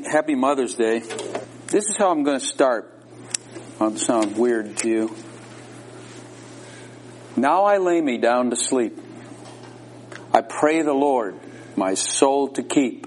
Happy Mother's Day. This is how I'm going to start. It'll sound weird to you. Now I lay me down to sleep. I pray the Lord my soul to keep.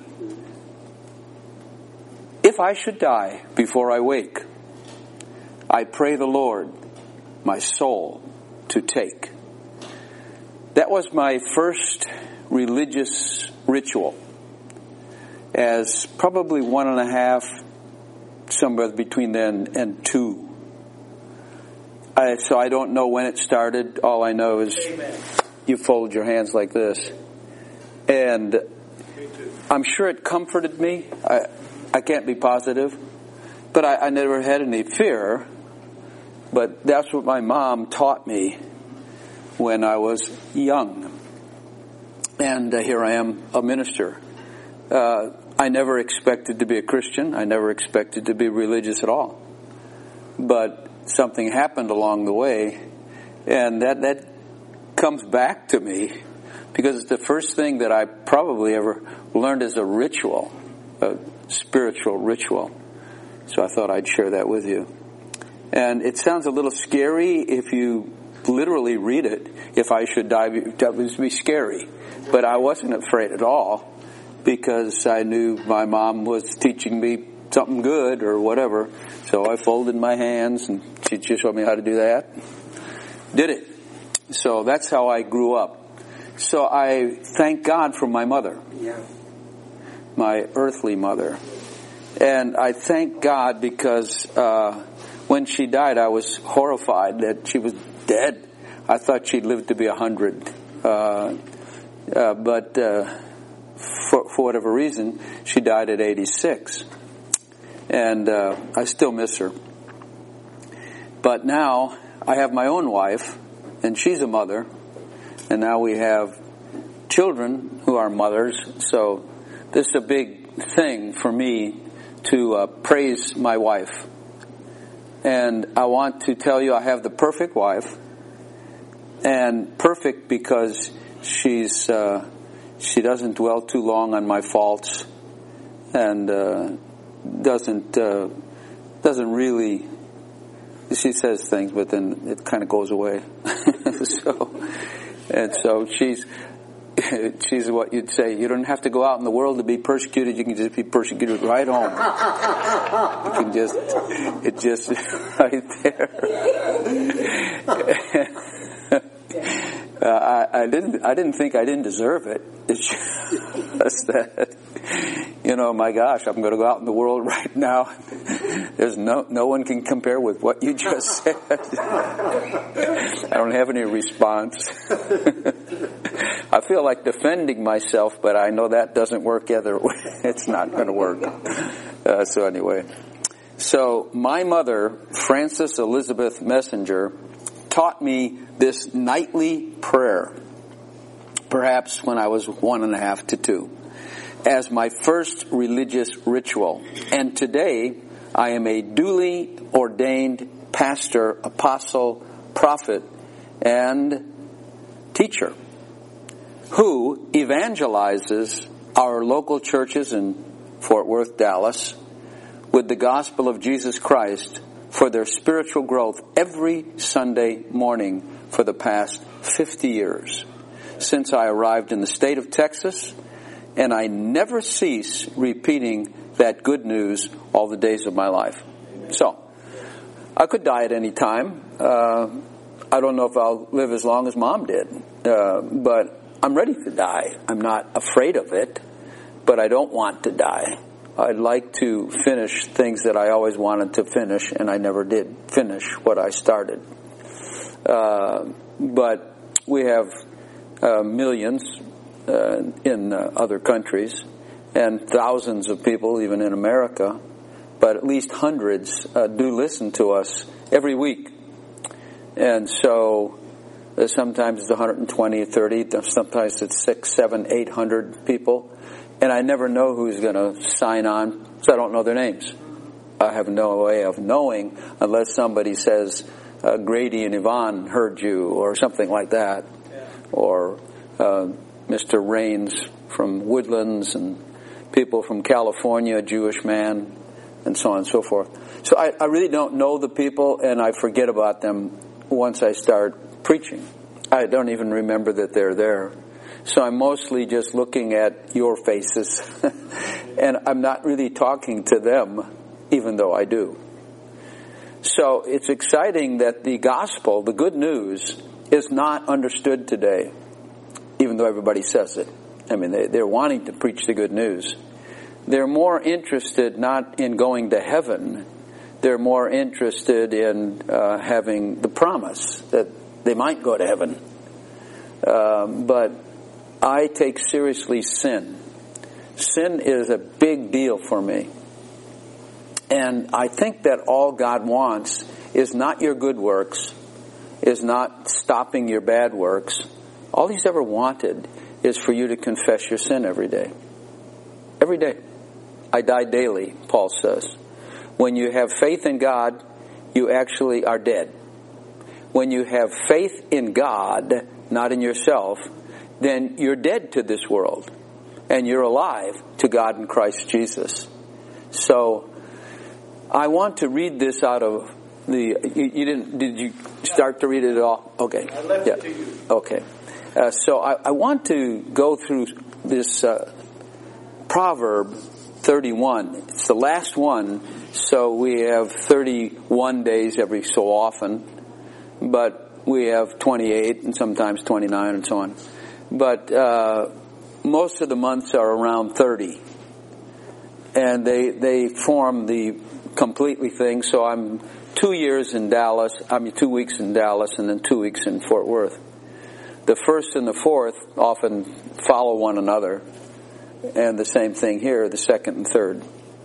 If I should die before I wake, I pray the Lord my soul to take. That was my first religious ritual. As probably 1.5, somewhere between then and 2. So I don't know when it started. All I know is you fold your hands like this. And I'm sure it comforted me. I can't be positive. But I never had any fear. But that's what my mom taught me when I was young. And here I am, a minister. I never expected to be a Christian. I never expected to be religious at all. But something happened along the way, and that comes back to me because it's the first thing that I probably ever learned as a ritual, a spiritual ritual. So I thought I'd share that with you. And it sounds a little scary if you literally read it. If I should die, that would be scary. But I wasn't afraid at all, because I knew my mom was teaching me something good or whatever. So I folded my hands and she just showed me how to do that. Did it. So that's how I grew up. So I thank God for my mother. Yeah. My earthly mother. And I thank God because when she died I was horrified that she was dead. I thought she'd lived to be 100. But for whatever reason, she died at 86. And I still miss her. But now I have my own wife, and she's a mother. And now we have children who are mothers. So this is a big thing for me to praise my wife. And I want to tell you I have the perfect wife. And perfect because she doesn't dwell too long on my faults, and doesn't really. She says things, but then it kind of goes away. So she's what you'd say. You don't have to go out in the world to be persecuted. You can just be persecuted right home. You can it's right there. I didn't think I didn't deserve it. It's just that, my gosh, I'm going to go out in the world right now. There's no one can compare with what you just said. I don't have any response. I feel like defending myself, but I know that doesn't work either way. It's not going to work. So anyway, my mother, Frances Elizabeth Messenger, taught me this nightly prayer, perhaps when I was 1.5 to 2, as my first religious ritual. And today, I am a duly ordained pastor, apostle, prophet, and teacher who evangelizes our local churches in Fort Worth, Dallas, with the gospel of Jesus Christ for their spiritual growth every Sunday morning for the past 50 years, since I arrived in the state of Texas, and I never cease repeating that good news all the days of my life. So, I could die at any time. I don't know if I'll live as long as Mom did, but I'm ready to die. I'm not afraid of it, but I don't want to die. I'd like to finish things that I always wanted to finish, and I never did finish what I started. But we have millions in other countries, and thousands of people even in America, but at least hundreds do listen to us every week. And so sometimes it's 120, 30, sometimes it's 600, 700, 800 people. And I never know who's going to sign on, so I don't know their names. I have no way of knowing unless somebody says, Grady and Yvonne heard you, or something like that. Yeah. Or Mr. Raines from Woodlands, and people from California, a Jewish man, and so on and so forth. So I really don't know the people, and I forget about them once I start preaching. I don't even remember that they're there. So I'm mostly just looking at your faces, and I'm not really talking to them, even though I do. So it's exciting that the gospel, the good news, is not understood today, even though everybody says it. I mean, they're wanting to preach the good news. They're more interested not in going to heaven. They're more interested in having the promise that they might go to heaven. But I take seriously sin. Sin is a big deal for me. And I think that all God wants is not your good works, is not stopping your bad works. All He's ever wanted is for you to confess your sin every day. Every day. I die daily, Paul says. When you have faith in God, you actually are dead. When you have faith in God, not in yourself, then you're dead to this world. And you're alive to God in Christ Jesus. So, I want to read this out of did you start to read it at all? Okay. I left it to you. Okay. So I want to go through this Proverb 31. It's the last one, so we have 31 days every so often, but we have 28 and sometimes 29 and so on. But most of the months are around 30. And they form the completely thing, so I'm 2 years in Dallas, 2 weeks in Dallas, and then 2 weeks in Fort Worth. The first and the fourth often follow one another, and the same thing here, the second and third.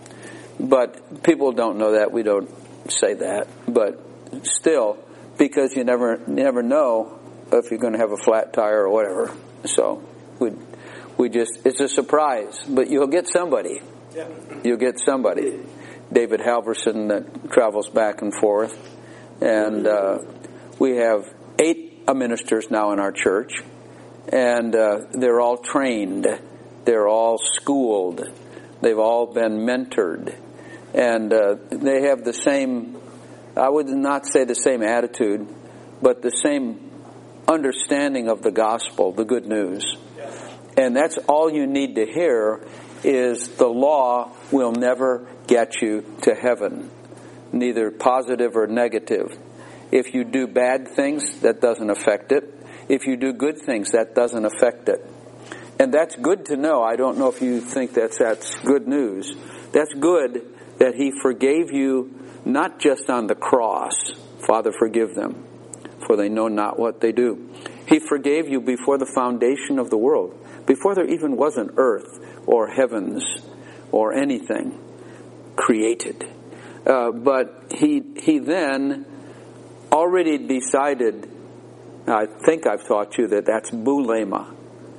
But people don't know that, we don't say that, but still, because you never know if you're going to have a flat tire or whatever. So, we just, it's a surprise, but you'll get somebody. Yeah. You'll get somebody. David Halverson that travels back and forth. And we have 8 ministers now in our church. And they're all trained. They're all schooled. They've all been mentored. And they have the same, I would not say the same attitude, but the same understanding of the gospel, the good news. And that's all you need to hear is the law will never get you to heaven, neither positive or negative. If you do bad things, that doesn't affect it. If you do good things, that doesn't affect it. And that's good to know. I don't know if you think that's good news. That's good that He forgave you not just on the cross. Father, forgive them, for they know not what they do. He forgave you before the foundation of the world, before there even was an earth or heavens or anything created. But he then already decided, I think I've taught you that's boulema.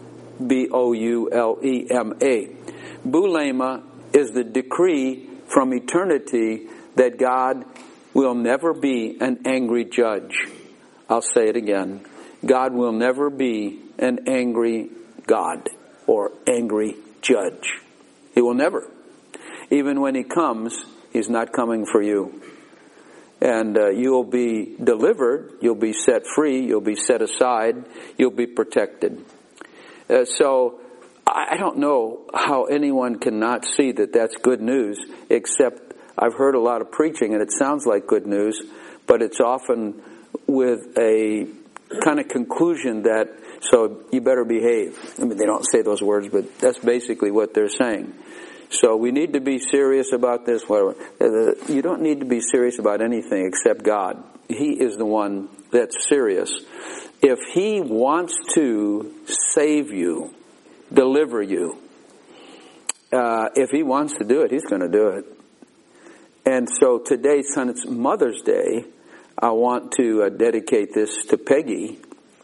B-O-U-L-E-M-A. Boulema is the decree from eternity that God will never be an angry judge. I'll say it again. God will never be an angry God or angry judge. He will never. Even when He comes, He's not coming for you. And you'll be delivered, you'll be set free, you'll be set aside, you'll be protected. So I don't know how anyone can not see that that's good news, except I've heard a lot of preaching and it sounds like good news, but it's often with a kind of conclusion that, so you better behave. I mean, they don't say those words, but that's basically what they're saying. So we need to be serious about this. Whatever. You don't need to be serious about anything except God. He is the one that's serious. If He wants to save you, deliver you, if He wants to do it, He's going to do it. And so today, since it's Mother's Day, I want to dedicate this to Peggy,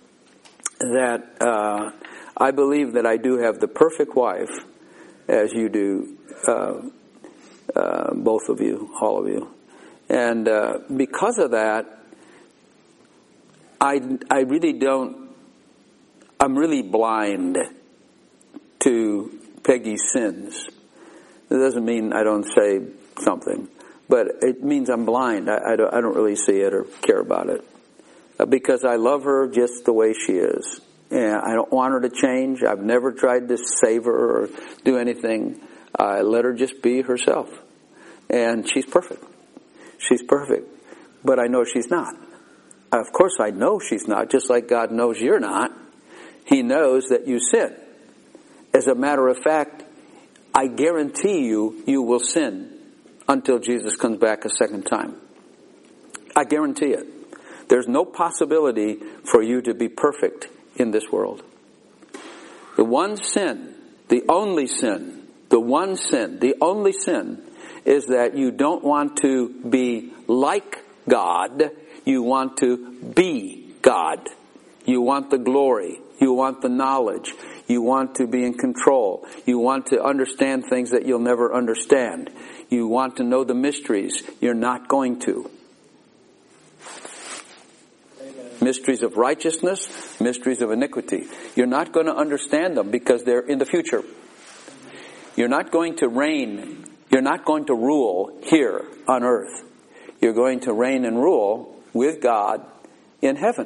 that I believe that I do have the perfect wife, as you do, both of you, all of you. And because of that, I really don't, I'm really blind to Peggy's sins. It doesn't mean I don't say something, but it means I'm blind. I don't really see it or care about it. Because I love her just the way she is. And I don't want her to change. I've never tried to save her or do anything. I let her just be herself. And she's perfect. She's perfect. But I know she's not. Of course I know she's not, just like God knows you're not. He knows that you sin. As a matter of fact, I guarantee you will sin until Jesus comes back a second time. I guarantee it. There's no possibility for you to be perfect in this world. The one sin, the only sin, the one sin, the only sin is that you don't want to be like God. You want to be God. You want the glory. You want the knowledge. You want to be in control. You want to understand things that you'll never understand. You want to know the mysteries. You're not going to. Mysteries of righteousness, mysteries of iniquity. You're not going to understand them because they're in the future. You're not going to reign. You're not going to rule here on earth. You're going to reign and rule with God in heaven.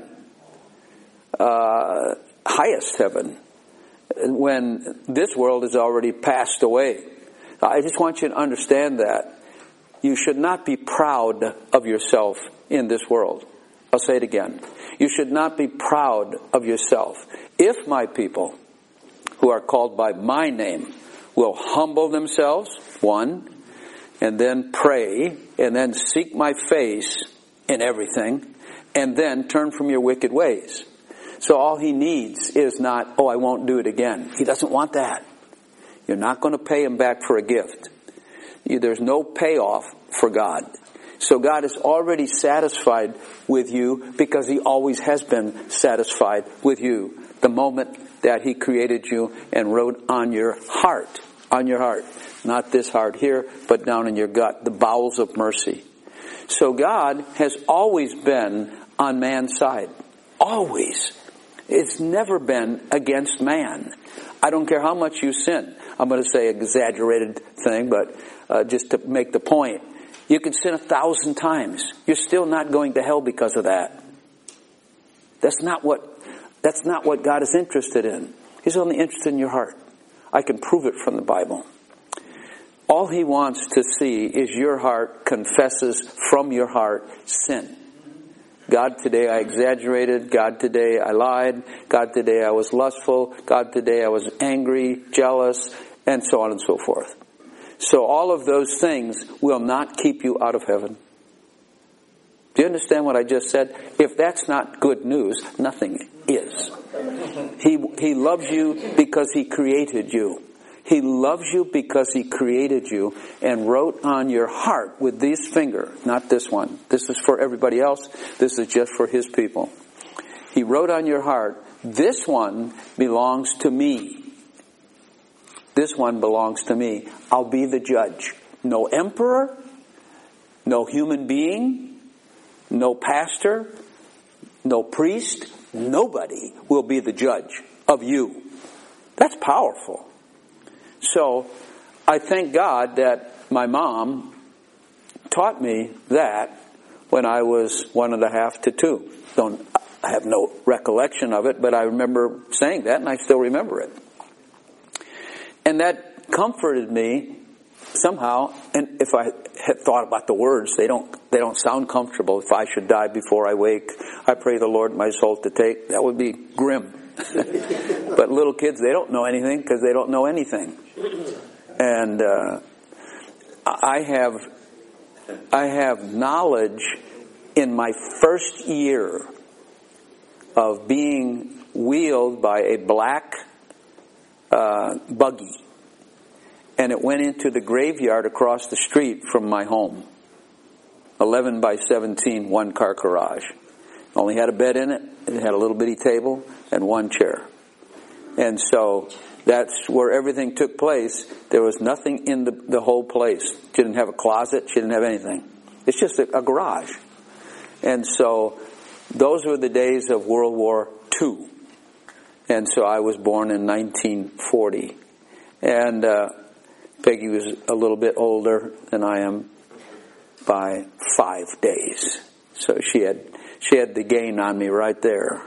Highest heaven. When this world has already passed away. I just want you to understand that. You should not be proud of yourself in this world. I'll say it again. You should not be proud of yourself. If my people, who are called by my name, will humble themselves, one, and then pray, and then seek my face in everything, and then turn from your wicked ways. So all he needs is not, I won't do it again. He doesn't want that. You're not going to pay him back for a gift. There's no payoff for God. So God is already satisfied with you because he always has been satisfied with you. The moment that he created you and wrote on your heart. Not this heart here, but down in your gut, the bowels of mercy. So God has always been on man's side. Always. It's never been against man. I don't care how much you sin. I'm going to say an exaggerated thing, but just to make the point. You can sin 1,000 times. You're still not going to hell because of that. That's not what God is interested in. He's only interested in your heart. I can prove it from the Bible. All he wants to see is your heart confesses from your heart sin. God, today I exaggerated. God, today I lied. God, today I was lustful. God, today I was angry, jealous, and so on and so forth. So all of those things will not keep you out of heaven. Do you understand what I just said? If that's not good news, nothing is. He loves you because he created you. He loves you because he created you and wrote on your heart with this finger, not this one. This is for everybody else. This is just for his people. He wrote on your heart, this one belongs to me. This one belongs to me. I'll be the judge. No emperor, no human being, no pastor, no priest, nobody will be the judge of you. That's powerful. So, I thank God that my mom taught me that when I was 1.5 to 2. I have no recollection of it, but I remember saying that and I still remember it. And that comforted me somehow. And if I had thought about the words, they don't sound comfortable. If I should die before I wake, I pray the Lord my soul to take. That would be grim. But little kids, they don't know anything because they don't know anything. And I have knowledge in my first year of being wheeled by a black buggy, and it went into the graveyard across the street from my home. 11 by 17, one car garage. Only had a bed in it. It had a little bitty table and one chair. And so that's where everything took place. There was nothing in the whole place. She didn't have a closet. She didn't have anything. It's just a garage. And so those were the days of World War II. And so I was born in 1940. And Peggy was a little bit older than I am by 5 days. So she had the gain on me right there.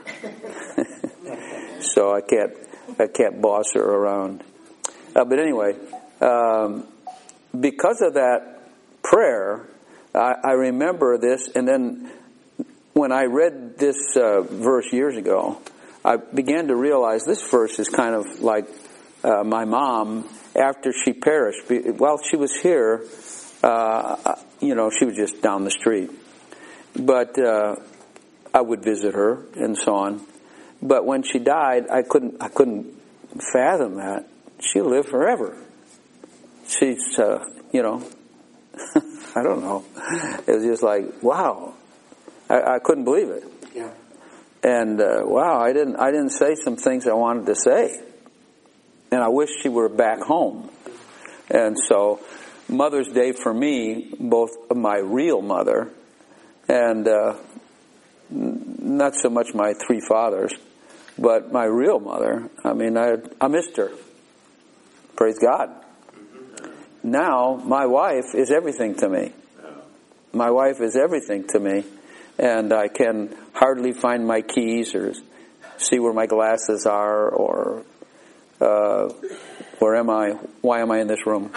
So I can't boss her around. But anyway, because of that prayer, I remember this, and then when I read this verse years ago, I began to realize this verse is kind of like my mom after she perished. While she was here, she was just down the street. But I would visit her and so on. But when she died, I couldn't fathom that. She lived forever. She's, I don't know. It was just like, wow. I couldn't believe it. Yeah. And wow, I didn't say some things I wanted to say. And I wish she were back home. And so Mother's Day for me, both my real mother and not so much my three fathers, but my real mother, I mean, I missed her. Praise God. Now, my wife is everything to me. My wife is everything to me. And I can hardly find my keys or see where my glasses are or where am I? Why am I in this room?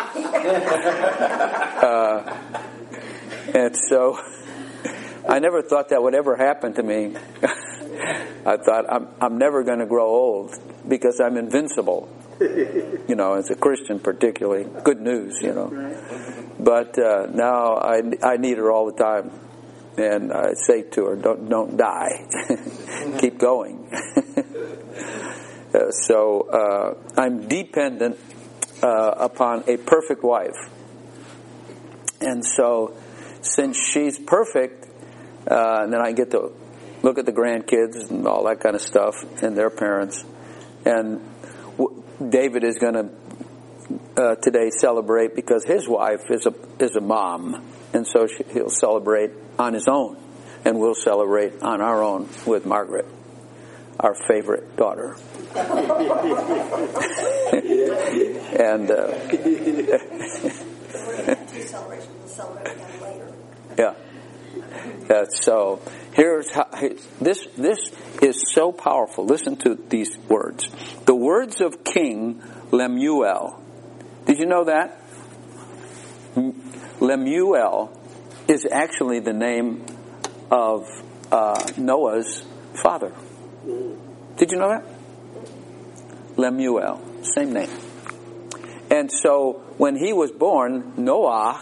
And so I never thought that would ever happen to me. I thought I'm never going to grow old because I'm invincible. As a Christian particularly. Good news, But now I need her all the time. And I say to her, don't die. Keep going. So I'm dependent upon a perfect wife. And so since she's perfect, and then I get to look at the grandkids and all that kind of stuff and their parents. And David is going to today celebrate because his wife is a mom. And so he'll celebrate on his own. And we'll celebrate on our own with Margaret, our favorite daughter. And yeah. So here's how this is so powerful. Listen to these words. The words of King Lemuel. Did you know that? Lemuel is actually the name of Noah's father. Did you know that? Lemuel, same name. And so when he was born, Noah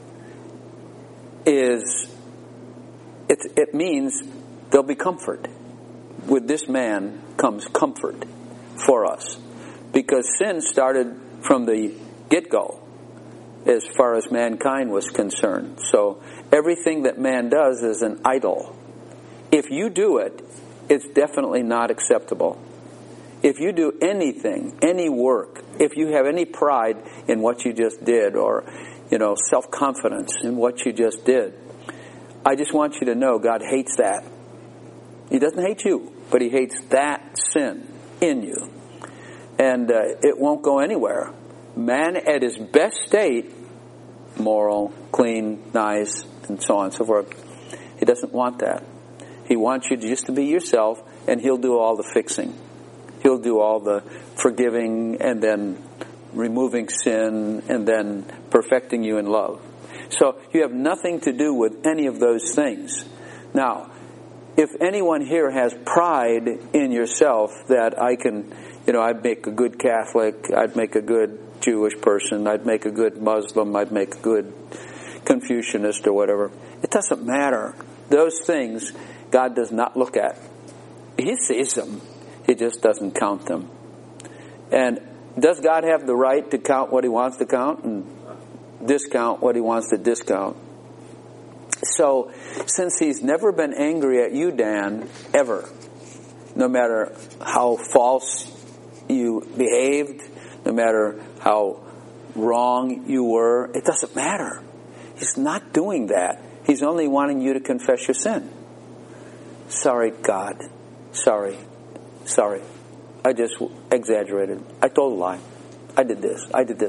it means there'll be comfort. With this man comes comfort for us. Because sin started from the get-go as far as mankind was concerned. So everything that man does is an idol. If you do it, it's definitely not acceptable. If you do anything, any work, if you have any pride in what you just did or, self-confidence in what you just did, I just want you to know God hates that. He doesn't hate you, but He hates that sin in you. And it won't go anywhere. Man at his best state, moral, clean, nice, and so on and so forth, He doesn't want that. He wants you just to be yourself, and He'll do all the fixing. He'll do all the forgiving and then removing sin and then perfecting you in love. So you have nothing to do with any of those things. Now, if anyone here has pride in yourself that I can, I'd make a good Catholic, I'd make a good Jewish person, I'd make a good Muslim, I'd make a good Confucianist or whatever. It doesn't matter. Those things God does not look at. He sees them. He just doesn't count them. And does God have the right to count what He wants to count and discount what He wants to discount? So, since He's never been angry at you, Dan, ever, no matter how false you behaved, no matter how wrong you were, it doesn't matter. He's not doing that. He's only wanting you to confess your sin. Sorry, God. Sorry. I just exaggerated. I told a lie. I did this.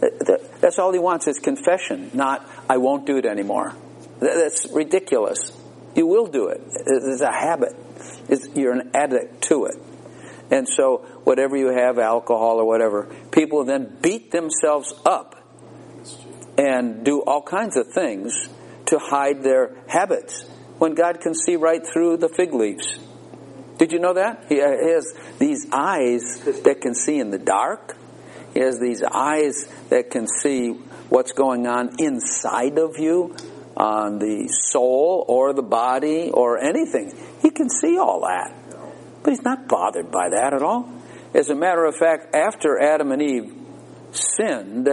That's all he wants is confession, not, I won't do it anymore. That's ridiculous. You will do it. It's a habit. You're an addict to it. And so whatever you have, alcohol or whatever, people then beat themselves up and do all kinds of things to hide their habits when God can see right through the fig leaves. Did you know that? He has these eyes that can see in the dark. He has these eyes that can see what's going on inside of you, on the soul or the body or anything. He can see all that. But he's not bothered by that at all. As a matter of fact, after Adam and Eve sinned,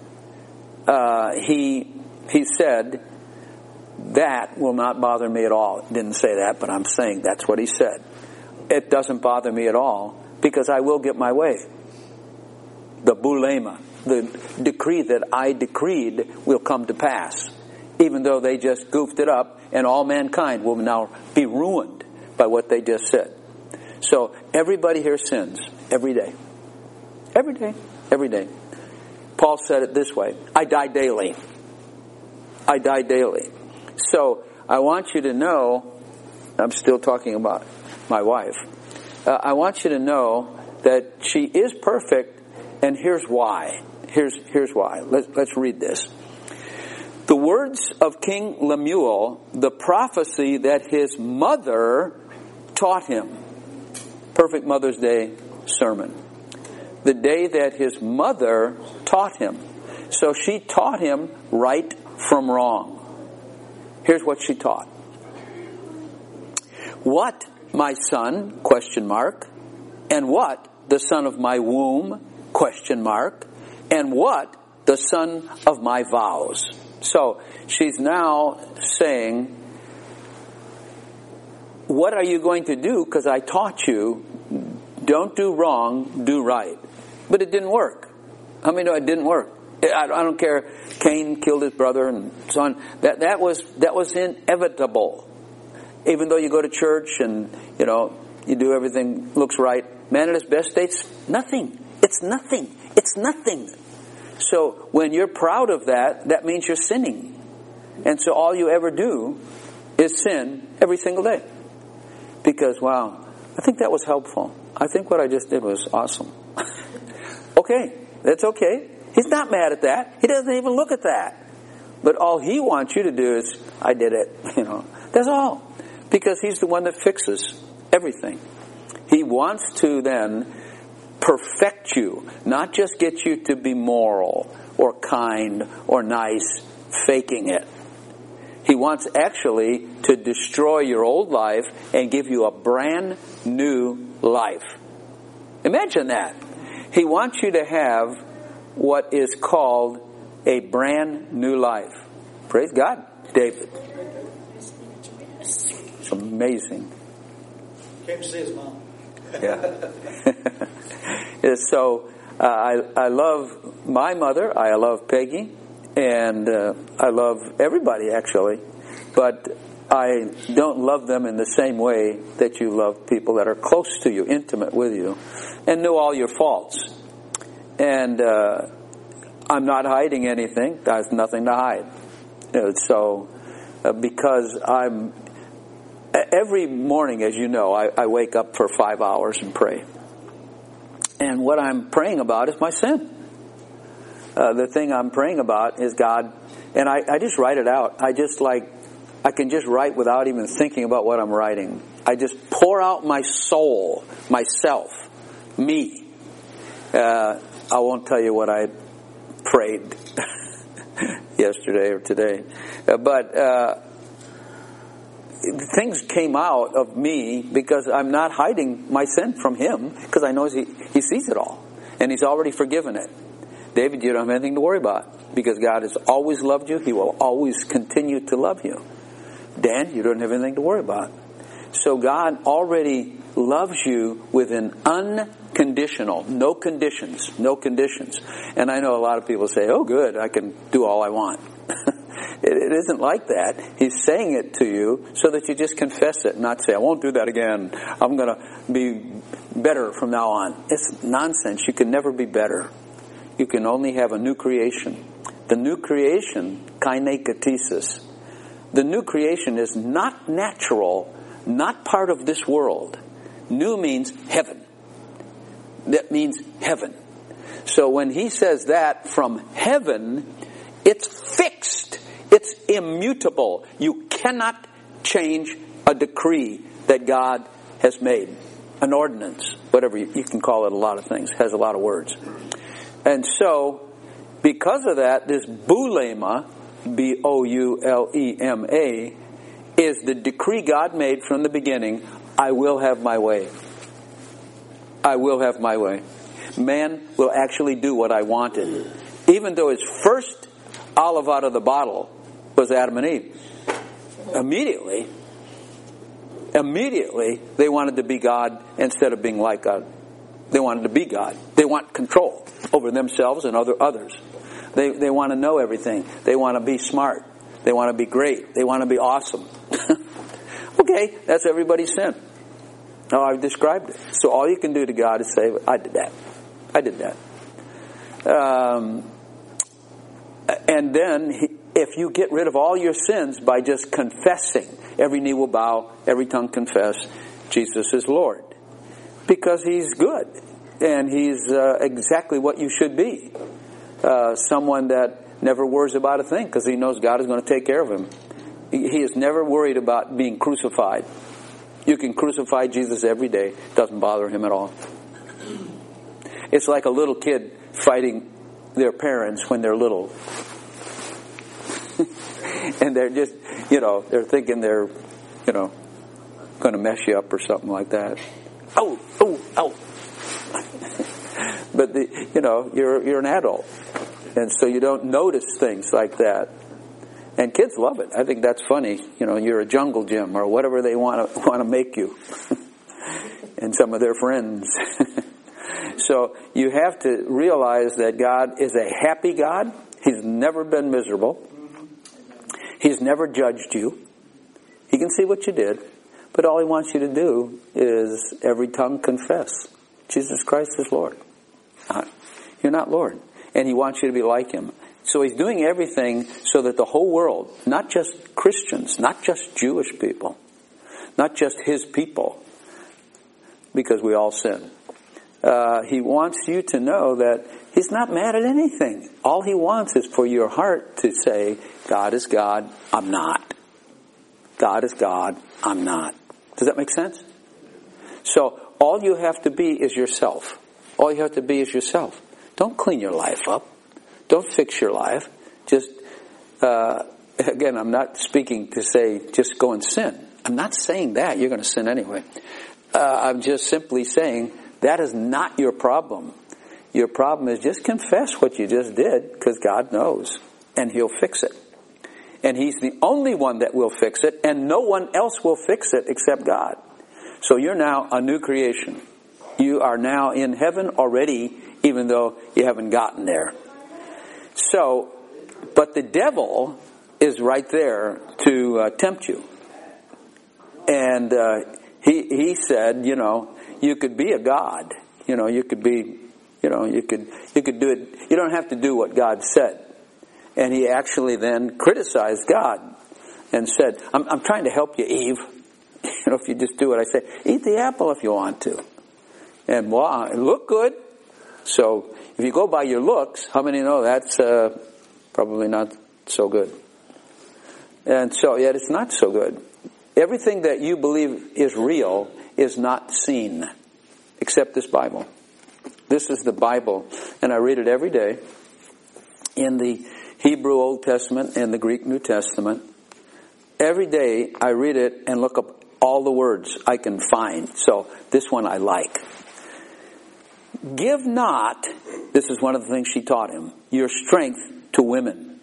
he said, that will not bother me at all. Didn't say that, but I'm saying that's what he said. It doesn't bother me at all because I will get my way. The bulema, the decree that I decreed will come to pass. Even though they just goofed it up and all mankind will now be ruined by what they just said. So everybody here sins every day. Every day. Every day. Paul said it this way, I die daily. I die daily. So I want you to know, I'm still talking about my wife, I want you to know that she is perfect, and here's why. Here's why. Let's read this. The words of King Lemuel, the prophecy that his mother taught him. Perfect Mother's Day sermon. The day that his mother taught him. So she taught him right from wrong. Here's what she taught. What, my son, ? And what, the son of my womb, ? And what, the son of my vows. So she's now saying, what are you going to do? Because I taught you, don't do wrong, do right. But it didn't work. How many know it didn't work? I don't care. Cain killed his brother and so on. That was inevitable. Even though you go to church and you do everything looks right, man at his best state's nothing. It's nothing. It's nothing. So when you're proud of that, that means you're sinning. And so all you ever do is sin every single day. Because, wow, I think that was helpful. I think what I just did was awesome. Okay, that's okay. He's not mad at that. He doesn't even look at that. But all he wants you to do is, I did it. That's all. Because he's the one that fixes everything. He wants to then perfect you, not just get you to be moral or kind or nice, faking it. He wants actually to destroy your old life and give you a brand new life. Imagine that. He wants you to have what is called a brand new life. Praise God, David. It's amazing. Came to see his mom. Yeah. So I love my mother. I love Peggy. And I love everybody, actually. But I don't love them in the same way that you love people that are close to you, intimate with you, and know all your faults. And I'm not hiding anything. There's nothing to hide. Because every morning, as you know, I wake up for 5 hours and pray. And what I'm praying about is my sin. The thing I'm praying about is God, and I just write it out. I can just write without even thinking about what I'm writing. I just pour out my soul, myself, me. I won't tell you what I prayed yesterday or today. But things came out of me because I'm not hiding my sin from Him, because I know He sees it all. And He's already forgiven it. David, you don't have anything to worry about, because God has always loved you. He will always continue to love you. Dan, you don't have anything to worry about. So God already loves you with an unconditional, no conditions. And I know a lot of people say, oh good, I can do all I want. It isn't like that. He's saying it to you so that you just confess it and not say, I won't do that again. I'm going to be better from now on. It's nonsense. You can never be better. You can only have a new creation. The new creation, kainekatesis. The new creation is not natural, not part of this world. New means heaven. That means heaven. So when he says that from heaven, it's fixed. It's immutable. You cannot change a decree that God has made. An ordinance, whatever you can call it, a lot of things. It has a lot of words. And so, because of that, this boulema, B-O-U-L-E-M-A, is the decree God made from the beginning. I will have my way. I will have my way. Man will actually do what I wanted. Even though his first olive out of the bottle was Adam and Eve. Immediately, they wanted to be God instead of being like God. They wanted to be God. They want control over themselves and others. They want to know everything. They want to be smart. They want to be great. They want to be awesome. Okay, that's everybody's sin. Now I've described it. So all you can do to God is say, I did that. I did that. And then, if you get rid of all your sins by just confessing, every knee will bow, every tongue confess, Jesus is Lord. Because He's good. And He's exactly what you should be. Someone that never worries about a thing because he knows God is going to take care of him. He is never worried about being crucified. You can crucify Jesus every day. It doesn't bother him at all. It's like a little kid fighting their parents when they're little. And they're just, they're thinking they're, going to mess you up or something like that. Oh. But you're an adult. And so you don't notice things like that. And kids love it. I think that's funny. You're a jungle gym or whatever they want to make you. And some of their friends. So you have to realize that God is a happy God. He's never been miserable. He's never judged you. He can see what you did. But all He wants you to do is every tongue confess. Jesus Christ is Lord. You're not Lord. And He wants you to be like Him. So He's doing everything so that the whole world, not just Christians, not just Jewish people, not just His people, because we all sin. He wants you to know that He's not mad at anything. All He wants is for your heart to say, God is God, I'm not. God is God, I'm not. Does that make sense? So all you have to be is yourself. All you have to be is yourself. Don't clean your life up. Don't fix your life. Just, again, I'm not speaking to say just go and sin. I'm not saying that. You're going to sin anyway. I'm just simply saying that is not your problem. Your problem is just confess what you just did because God knows and He'll fix it. And He's the only one that will fix it and no one else will fix it except God. So you're now a new creation. You are now in heaven already even though you haven't gotten there. So, but the devil is right there to tempt you. And he said, you could be a god. You could be, you could do it. You don't have to do what God said. And he actually then criticized God and said, I'm trying to help you, Eve. If you just do what I say, eat the apple if you want to. And wow, it looked good. So if you go by your looks, how many know that's probably not so good? And so, yet it's not so good. Everything that you believe is real is not seen, except this Bible. This is the Bible, and I read it every day in the Hebrew Old Testament and the Greek New Testament. Every day I read it and look up all the words I can find. So this one I like. Give not, this is one of the things she taught him, your strength to women,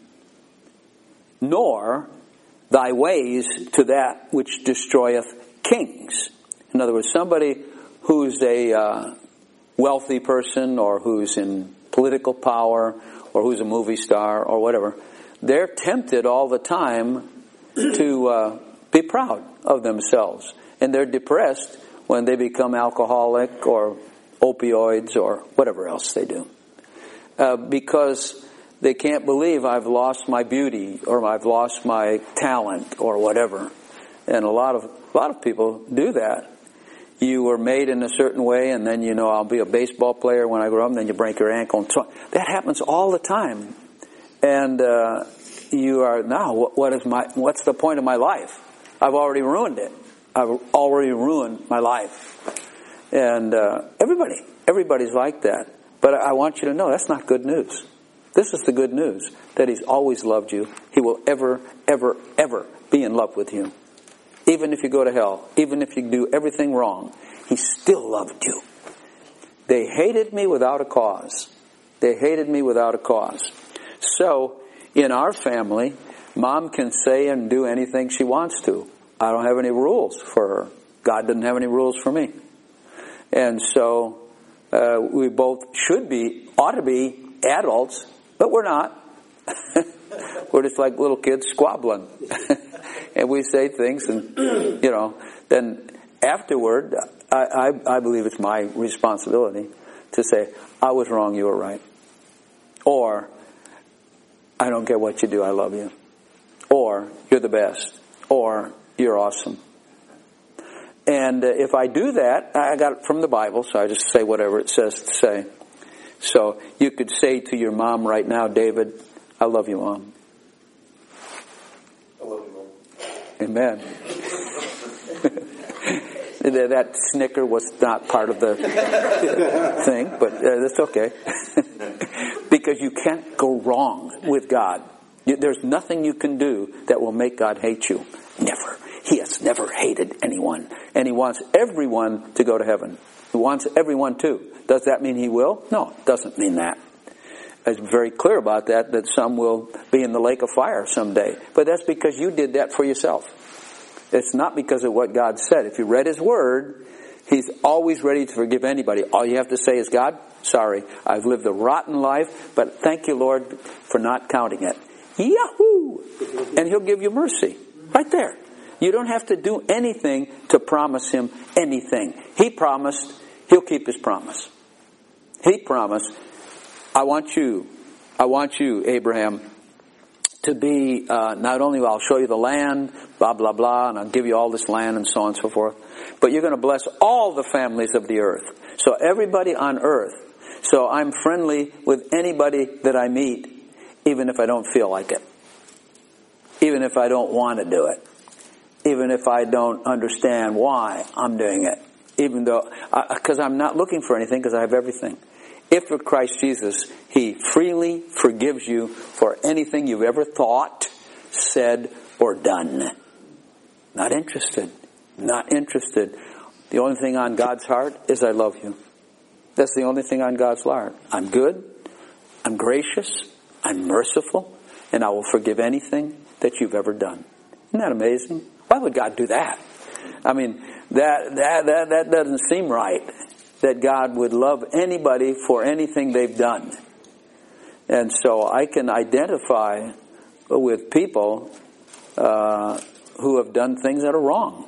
nor thy ways to that which destroyeth kings. In other words, somebody who's a wealthy person or who's in political power or who's a movie star or whatever, they're tempted all the time to be proud of themselves. And they're depressed when they become alcoholic or opioids or whatever else they do. because they can't believe I've lost my beauty or I've lost my talent or whatever. And a lot of people do that. You were made in a certain way, and then I'll be a baseball player when I grow up, and then you break your ankle. And so that happens all the time. And you are now. What's the point of my life? I've already ruined it. I've already ruined my life. And everybody's like that. But I want you to know that's not good news. This is the good news, that He's always loved you. He will ever, ever, ever be in love with you. Even if you go to hell, even if you do everything wrong, He still loved you. They hated me without a cause. They hated me without a cause. So, in our family, Mom can say and do anything she wants to. I don't have any rules for her. God doesn't have any rules for me. And so, we both ought to be adults, but we're not. We're just like little kids squabbling. And we say things, and, then afterward, I believe it's my responsibility to say, I was wrong, you were right. Or, I don't care what you do, I love you. Or, you're the best. Or, you're awesome. And if I do that, I got it from the Bible, so I just say whatever it says to say. So, you could say to your mom right now, David, I love you, Mom. I love you, Mom. Amen. That snicker was not part of the thing, but that's okay. Because you can't go wrong with God. There's nothing you can do that will make God hate you. Never. He has never hated anyone. And He wants everyone to go to heaven. He wants everyone to. Does that mean He will? No, it doesn't mean that. It's very clear about that some will be in the lake of fire someday. But that's because you did that for yourself. It's not because of what God said. If you read His Word, He's always ready to forgive anybody. All you have to say is, God, sorry, I've lived a rotten life, but thank you, Lord, for not counting it. Yahoo! And He'll give you mercy. Right there. You don't have to do anything to promise Him anything. He promised, He'll keep His promise. He promised, I want you, Abraham, to be, not only I'll show you the land, blah, blah, blah, and I'll give you all this land and so on and so forth, but you're going to bless all the families of the earth. So everybody on earth. So I'm friendly with anybody that I meet, even if I don't feel like it. Even if I don't want to do it. Even if I don't understand why I'm doing it. Even though, because I'm not looking for anything, because I have everything. If for Christ Jesus, He freely forgives you for anything you've ever thought, said, or done. Not interested. Not interested. The only thing on God's heart is I love you. That's the only thing on God's heart. I'm good. I'm gracious. I'm merciful. And I will forgive anything that you've ever done. Isn't that amazing? Why would God do that? I mean, that doesn't seem right. That God would love anybody for anything they've done. And so I can identify with people who have done things that are wrong.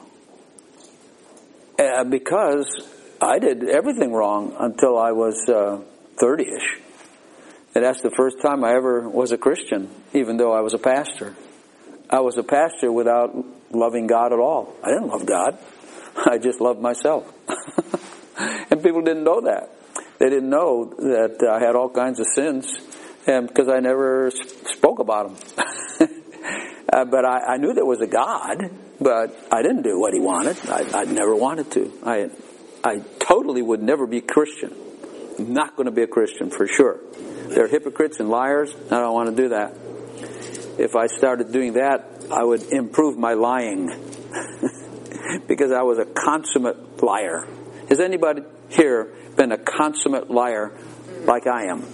Because I did everything wrong until I was 30-ish. And that's the first time I ever was a Christian, even though I was a pastor. I was a pastor without loving God at all. I didn't love God. I just loved myself. And people didn't know that. They didn't know that I had all kinds of sins, and because I never spoke about them. But I knew there was a God, but I didn't do what He wanted. I never wanted to. I totally would never be Christian. I'm not going to be a Christian for sure. They're hypocrites and liars. I don't want to do that. If I started doing that, I would improve my lying. Because I was a consummate liar. Has anybody here been a consummate liar like I am?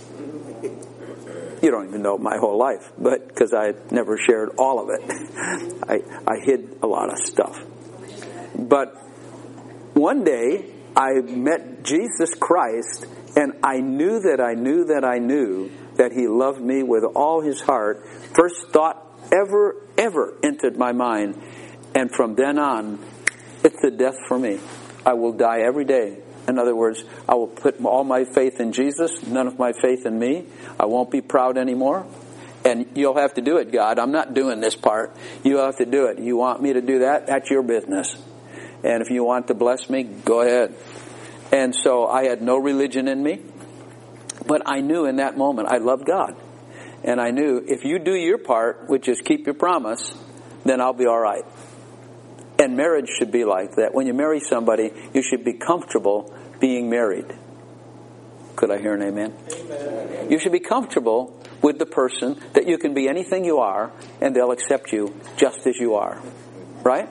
You don't even know my whole life, but because I never shared all of it. I hid a lot of stuff. But one day, I met Jesus Christ, and I knew that He loved me with all His heart. First thought ever entered my mind. And from then on, it's a death for me. I will die every day In other words, I will put all my faith in Jesus, none of my faith in me. I won't be proud anymore. And you'll have to do it, God. I'm not doing this part. You have to do it. You want me to do that? That's your business. And if you want to bless me, go ahead. And so I had no religion in me. But I knew in that moment I loved God. And I knew if you do your part, which is keep your promise, then I'll be all right. And marriage should be like that. When you marry somebody, you should be comfortable being married. Could I hear an amen? Amen. You should be comfortable with the person that you can be anything you are and they'll accept you just as you are. Right?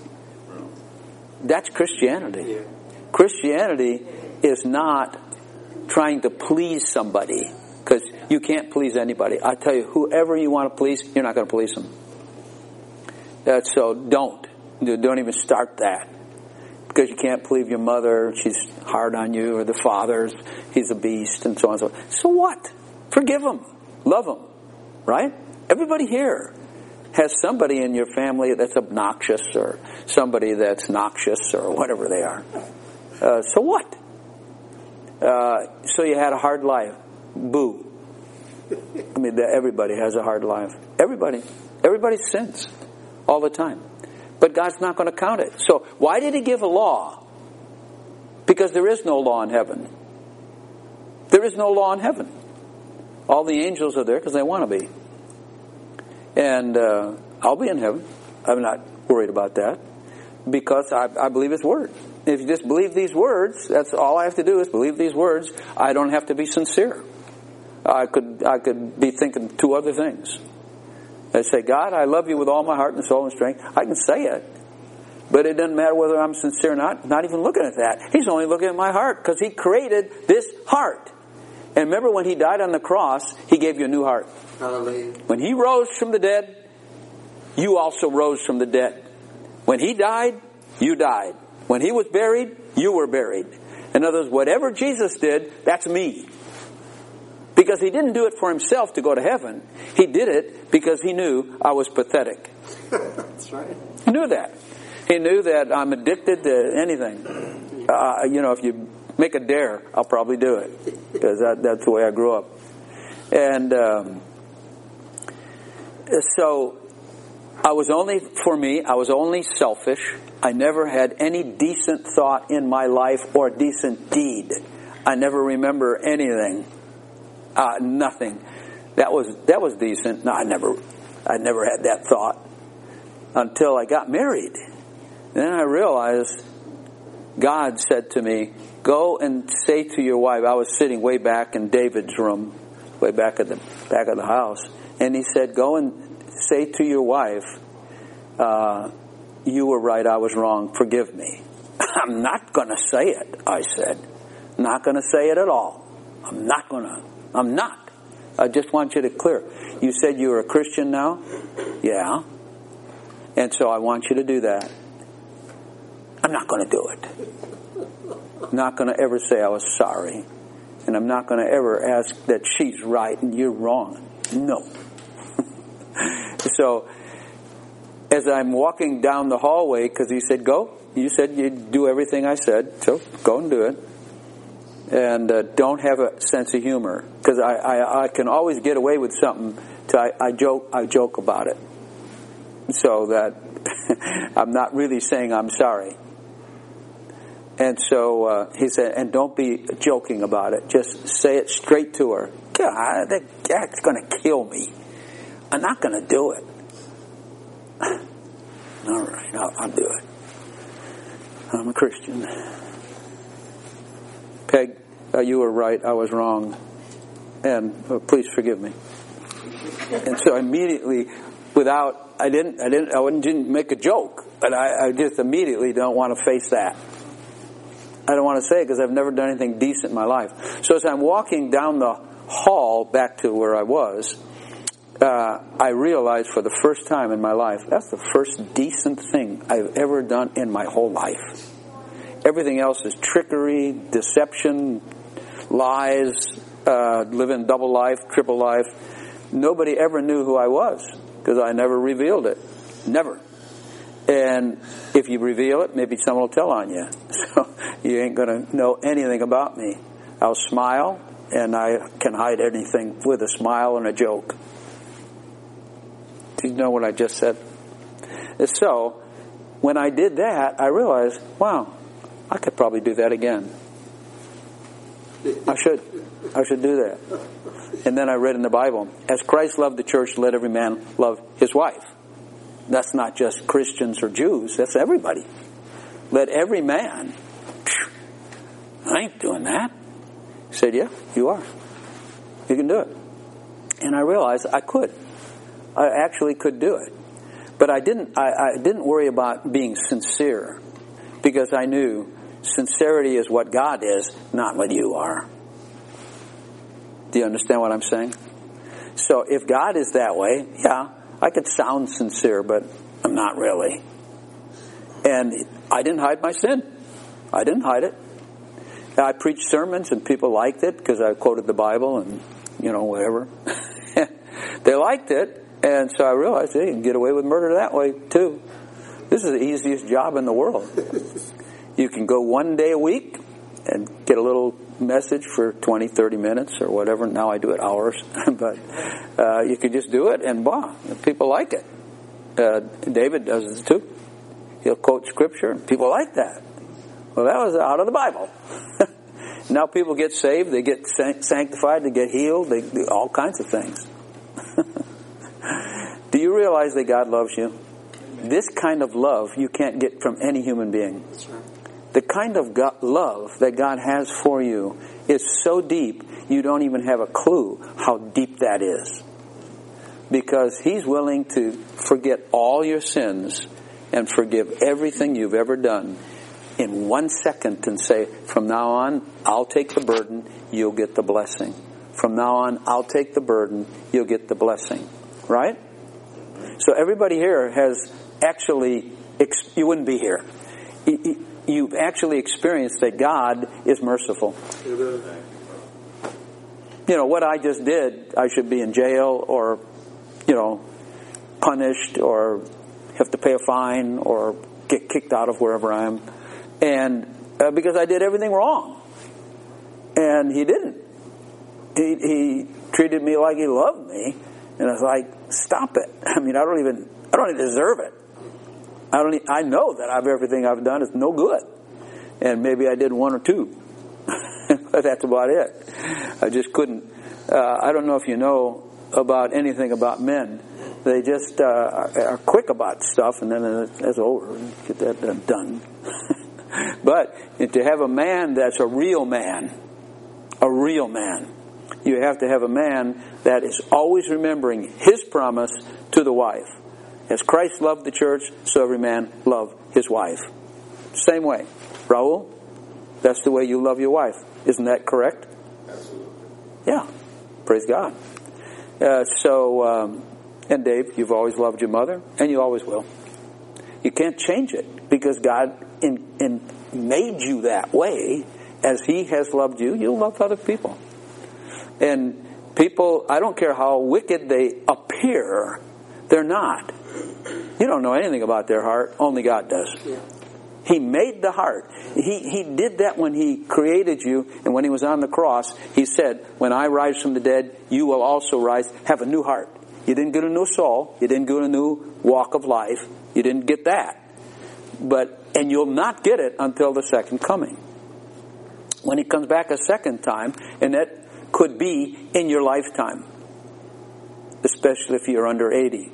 That's Christianity. Yeah. Christianity is not trying to please somebody, because you can't please anybody. I tell you, whoever you want to please, you're not going to please them. So don't even start that, because you can't please your mother. She's hard on you, or the father, he's a beast, and so on and so on. So what? Forgive them, love them, right? Everybody here has somebody in your family that's obnoxious, or somebody that's noxious, or whatever they are. So what? So you had a hard life. Boo. I mean, everybody has a hard life. Everybody sins all the time. But God's not going to count it. So why did He give a law? Because there is no law in heaven. There is no law in heaven. All the angels are there because they want to be. And I'll be in heaven. I'm not worried about that, because I believe His Word. If you just believe these words, that's all I have to do is believe these words. I don't have to be sincere. I could be thinking two other things. I say, God, I love you with all my heart and soul and strength. I can say it, but it doesn't matter whether I'm sincere or not. Not even looking at that. He's only looking at my heart, because He created this heart. And remember, when He died on the cross, He gave you a new heart. Hallelujah. When He rose from the dead, you also rose from the dead. When He died, you died. When He was buried, you were buried. In other words, whatever Jesus did, that's me. Because He didn't do it for Himself to go to heaven. He did it because He knew I was pathetic. That's right. He knew that. He knew that I'm addicted to anything. If you make a dare, I'll probably do it. Because that's the way I grew up. And so I was only selfish. I never had any decent thought in my life or decent deed. I never remember anything. Nothing. That was decent. No, I never had that thought until I got married. Then I realized God said to me, go and say to your wife. I was sitting way back in David's room, way back at the back of the house. And He said, go and say to your wife, you were right, I was wrong, forgive me. I'm not going to say it, I said. Not going to say it at all. I'm not. I just want you to clear. You said you were a Christian now? Yeah. And so I want you to do that. I'm not going to do it. I'm not going to ever say I was sorry. And I'm not going to ever ask that she's right and you're wrong. No. So, as I'm walking down the hallway, because He said, go. You said you'd do everything I said, so go and do it. And don't have a sense of humor, because I can always get away with something. I joke about it, so that I'm not really saying I'm sorry. And so He said, and don't be joking about it. Just say it straight to her. God, that's going to kill me. I'm not going to do it. All right, I'll do it. I'm a Christian. Peg, you were right, I was wrong, and please forgive me. And so immediately, I didn't make a joke, but I just immediately don't want to face that. I don't want to say it because I've never done anything decent in my life. So as I'm walking down the hall back to where I was, I realized for the first time in my life, that's the first decent thing I've ever done in my whole life. Everything else is trickery, deception, lies, living double life, triple life. Nobody ever knew who I was because I never revealed it. Never. And if you reveal it, maybe someone will tell on you. So you ain't going to know anything about me. I'll smile, and I can hide anything with a smile and a joke. Do you know what I just said? So, when I did that, I realized, wow, I could probably do that again. I should do that. And then I read in the Bible, as Christ loved the church, let every man love his wife. That's not just Christians or Jews, that's everybody. Let every man. I ain't doing that. He said, yeah, you are. You can do it. And I realized I could. I actually could do it. But I didn't worry about being sincere, because I knew sincerity is what God is, not what you are. Do you understand what I'm saying? So if God is that way, yeah, I could sound sincere, but I'm not really. And I didn't hide my sin. I didn't hide it. I preached sermons and people liked it because I quoted the Bible and, whatever. They liked it. And so I realized, hey, you can get away with murder that way, too. This is the easiest job in the world. You can go one day a week and get a little message for 20, 30 minutes or whatever. Now I do it hours. But you can just do it, and people like it. David does it, too. He'll quote Scripture, and people like that. Well, that was out of the Bible. Now people get saved, they get sanctified, they get healed, they do all kinds of things. Do you realize that God loves you? This kind of love you can't get from any human being. The kind of love that God has for you is so deep, you don't even have a clue how deep that is. Because He's willing to forget all your sins and forgive everything you've ever done in 1 second and say, from now on, I'll take the burden, you'll get the blessing. From now on, I'll take the burden, you'll get the blessing. Right? So everybody here has actually, you wouldn't be here. You've actually experienced that God is merciful. What I just did, I should be in jail or, punished or have to pay a fine or get kicked out of wherever I am. And because I did everything wrong. And He didn't. He treated me like He loved me. And I was like, stop it. I mean, I don't even deserve it. I know that everything I've done is no good. And maybe I did one or two. But that's about it. I just couldn't. I don't know if you know about anything about men. They just are quick about stuff, and then it's over. Get that done. But to have a man that's a real man, you have to have a man that is always remembering His promise to the wife. As Christ loved the church, so every man love his wife. Same way. Raul, that's the way you love your wife. Isn't that correct? Absolutely. Yeah. Praise God. And Dave, you've always loved your mother, and you always will. You can't change it, because God made you that way. As He has loved you, you'll love other people. And people, I don't care how wicked they appear, they're not. You don't know anything about their heart. Only God does. Yeah. He made the heart. He did that when He created you, and when He was on the cross, He said, when I rise from the dead, you will also rise, have a new heart. You didn't get a new soul. You didn't get a new walk of life. You didn't get that. And you'll not get it until the second coming. When He comes back a second time, and that could be in your lifetime, especially if you're under 80.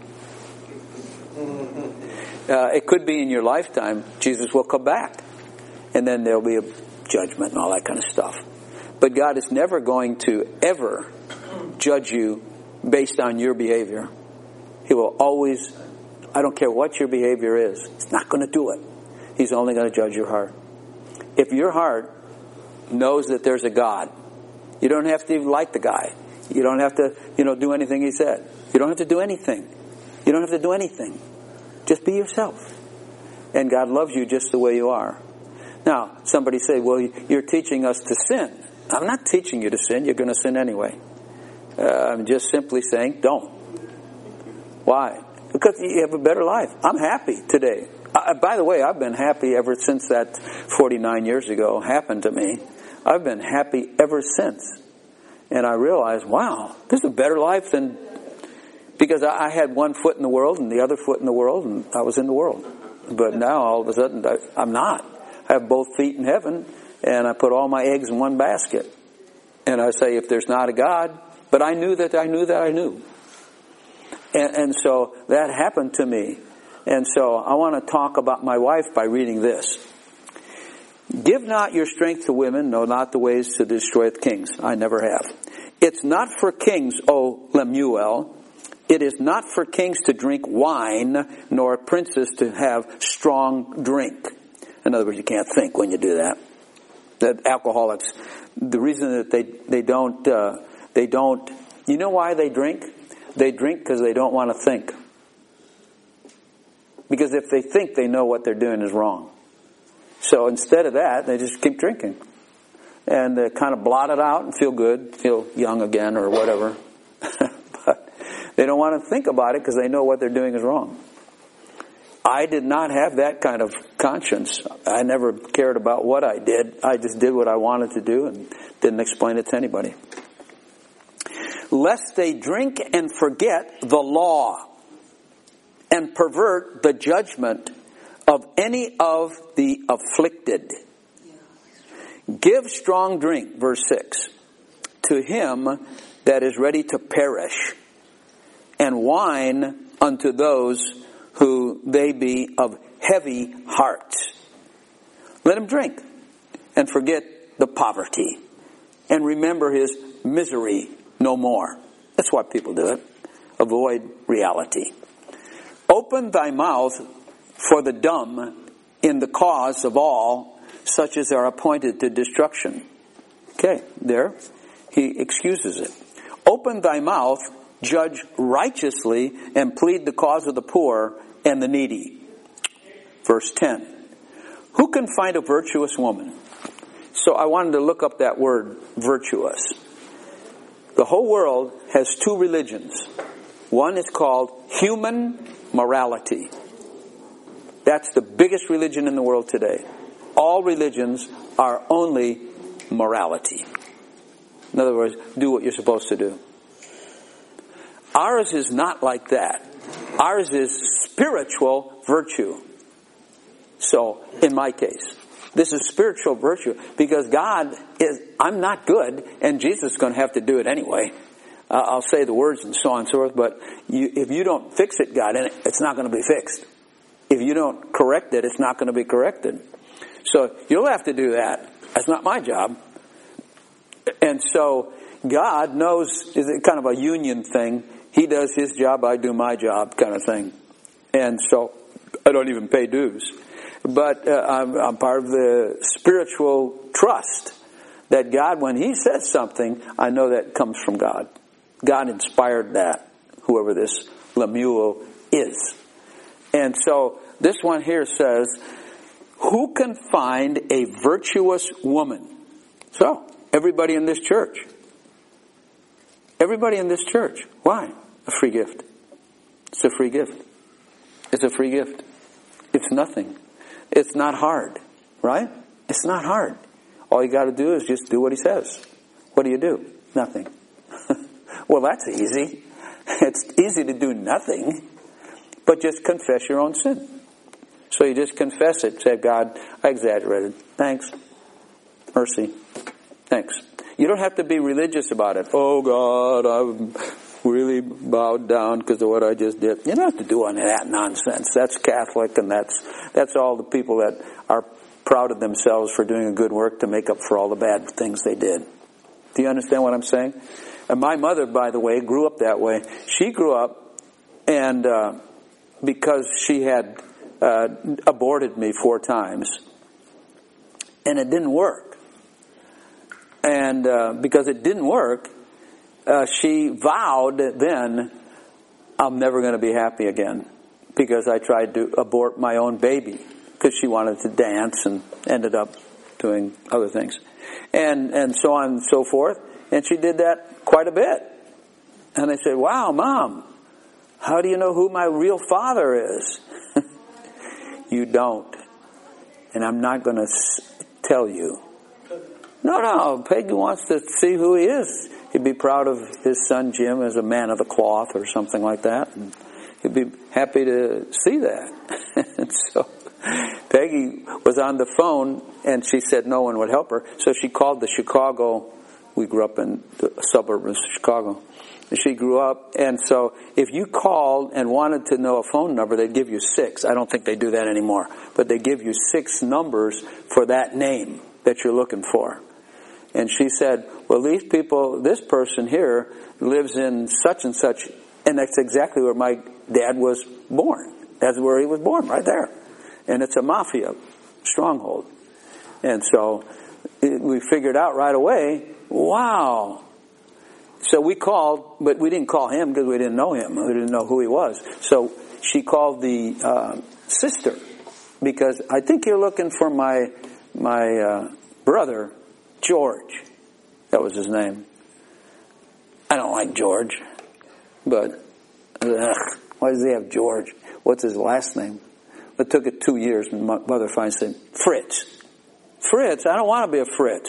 It could be in your lifetime. Jesus will come back, and then there'll be a judgment and all that kind of stuff. But God is never going to ever judge you based on your behavior. He will always, I don't care what your behavior is, He's not going to do it. He's only going to judge your heart. If your heart knows that there's a God, you don't have to even like the guy. You don't have to, do anything he said. You don't have to do anything. You don't have to do anything. Just be yourself. And God loves you just the way you are. Now, somebody say, well, you're teaching us to sin. I'm not teaching you to sin. You're going to sin anyway. I'm just simply saying, don't. Why? Because you have a better life. I'm happy today. By the way, I've been happy ever since that 49 years ago happened to me. I've been happy ever since. And I realized, wow, this is a better life than... Because I had one foot in the world and the other foot in the world, and I was in the world. But now, all of a sudden, I'm not. I have both feet in heaven, and I put all my eggs in one basket. And I say, if there's not a God... But I knew that I knew that I knew. And so that happened to me. And so I want to talk about my wife by reading this. Give not your strength to women, no, not the ways to destroy kings. I never have. It's not for kings, O Lemuel. It is not for kings to drink wine, nor princes to have strong drink. In other words, you can't think when you do that. That alcoholics, the reason that they don't, you know why they drink? They drink because they don't want to think. Because if they think, they know what they're doing is wrong. So instead of that, they just keep drinking. And they kind of blot it out and feel good, feel young again or whatever. But they don't want to think about it because they know what they're doing is wrong. I did not have that kind of conscience. I never cared about what I did. I just did what I wanted to do and didn't explain it to anybody. Lest they drink and forget the law and pervert the judgment of any of the afflicted. Give strong drink, verse 6, to him that is ready to perish, and wine unto those who they be of heavy hearts. Let him drink and forget the poverty and remember his misery no more. That's why people do it. Avoid reality. Open thy mouth for the dumb in the cause of all such as are appointed to destruction. Okay, there. He excuses it. Open thy mouth, judge righteously, and plead the cause of the poor and the needy. Verse 10. Who can find a virtuous woman? So I wanted to look up that word, virtuous. The whole world has two religions. One is called human morality. That's the biggest religion in the world today. All religions are only morality. In other words, do what you're supposed to do. Ours is not like that. Ours is spiritual virtue. So, in my case, this is spiritual virtue because God is, I'm not good, and Jesus is going to have to do it anyway. I'll say the words and so on and so forth, but if you don't fix it, God, it's not going to be fixed. If you don't correct it, it's not going to be corrected. So you'll have to do that. That's not my job. And so God knows, is it kind of a union thing. He does his job, I do my job kind of thing. And so I don't even pay dues. But I'm part of the spiritual trust that God, when he says something, I know that comes from God. God inspired that, whoever this Lemuel is. And so this one here says, who can find a virtuous woman? So, everybody in this church. Everybody in this church. Why? A free gift. It's a free gift. It's a free gift. It's nothing. It's not hard. Right? It's not hard. All you got to do is just do what he says. What do you do? Nothing. Well, that's easy. It's easy to do nothing. But just confess your own sin. So you just confess it. Say, God, I exaggerated. Thanks. Mercy. Thanks. You don't have to be religious about it. Oh, God, I've really bowed down because of what I just did. You don't have to do any of that nonsense. That's Catholic, and that's all the people that are proud of themselves for doing a good work to make up for all the bad things they did. Do you understand what I'm saying? And my mother, by the way, grew up that way. She grew up, and because she had aborted me 4 times, and it didn't work. And because it didn't work, she vowed then, I'm never going to be happy again, because I tried to abort my own baby, because she wanted to dance and ended up doing other things. And so on and so forth. And she did that quite a bit. And I said, wow, Mom, how do you know who my real father is? you don't. And I'm not going to tell you. No, Peggy wants to see who he is. He'd be proud of his son Jim as a man of the cloth or something like that. And he'd be happy to see that. And so Peggy was on the phone and she said no one would help her. So she called the Chicago. We grew up in the suburb of Chicago. She grew up, and so if you called and wanted to know a phone number, they'd give you 6. I don't think they do that anymore. But they give you 6 numbers for that name that you're looking for. And she said, well, this person here lives in such and such, and that's exactly where my dad was born. That's where he was born, right there. And it's a mafia stronghold. And so we figured out right away, wow. So we called, but we didn't call him because we didn't know him. We didn't know who he was. So she called the sister, because I think you're looking for my brother, George. That was his name. I don't like George, but why does he have George? What's his last name? It took it 2 years, and my mother finally said, Fritz. Fritz? I don't want to be a Fritz.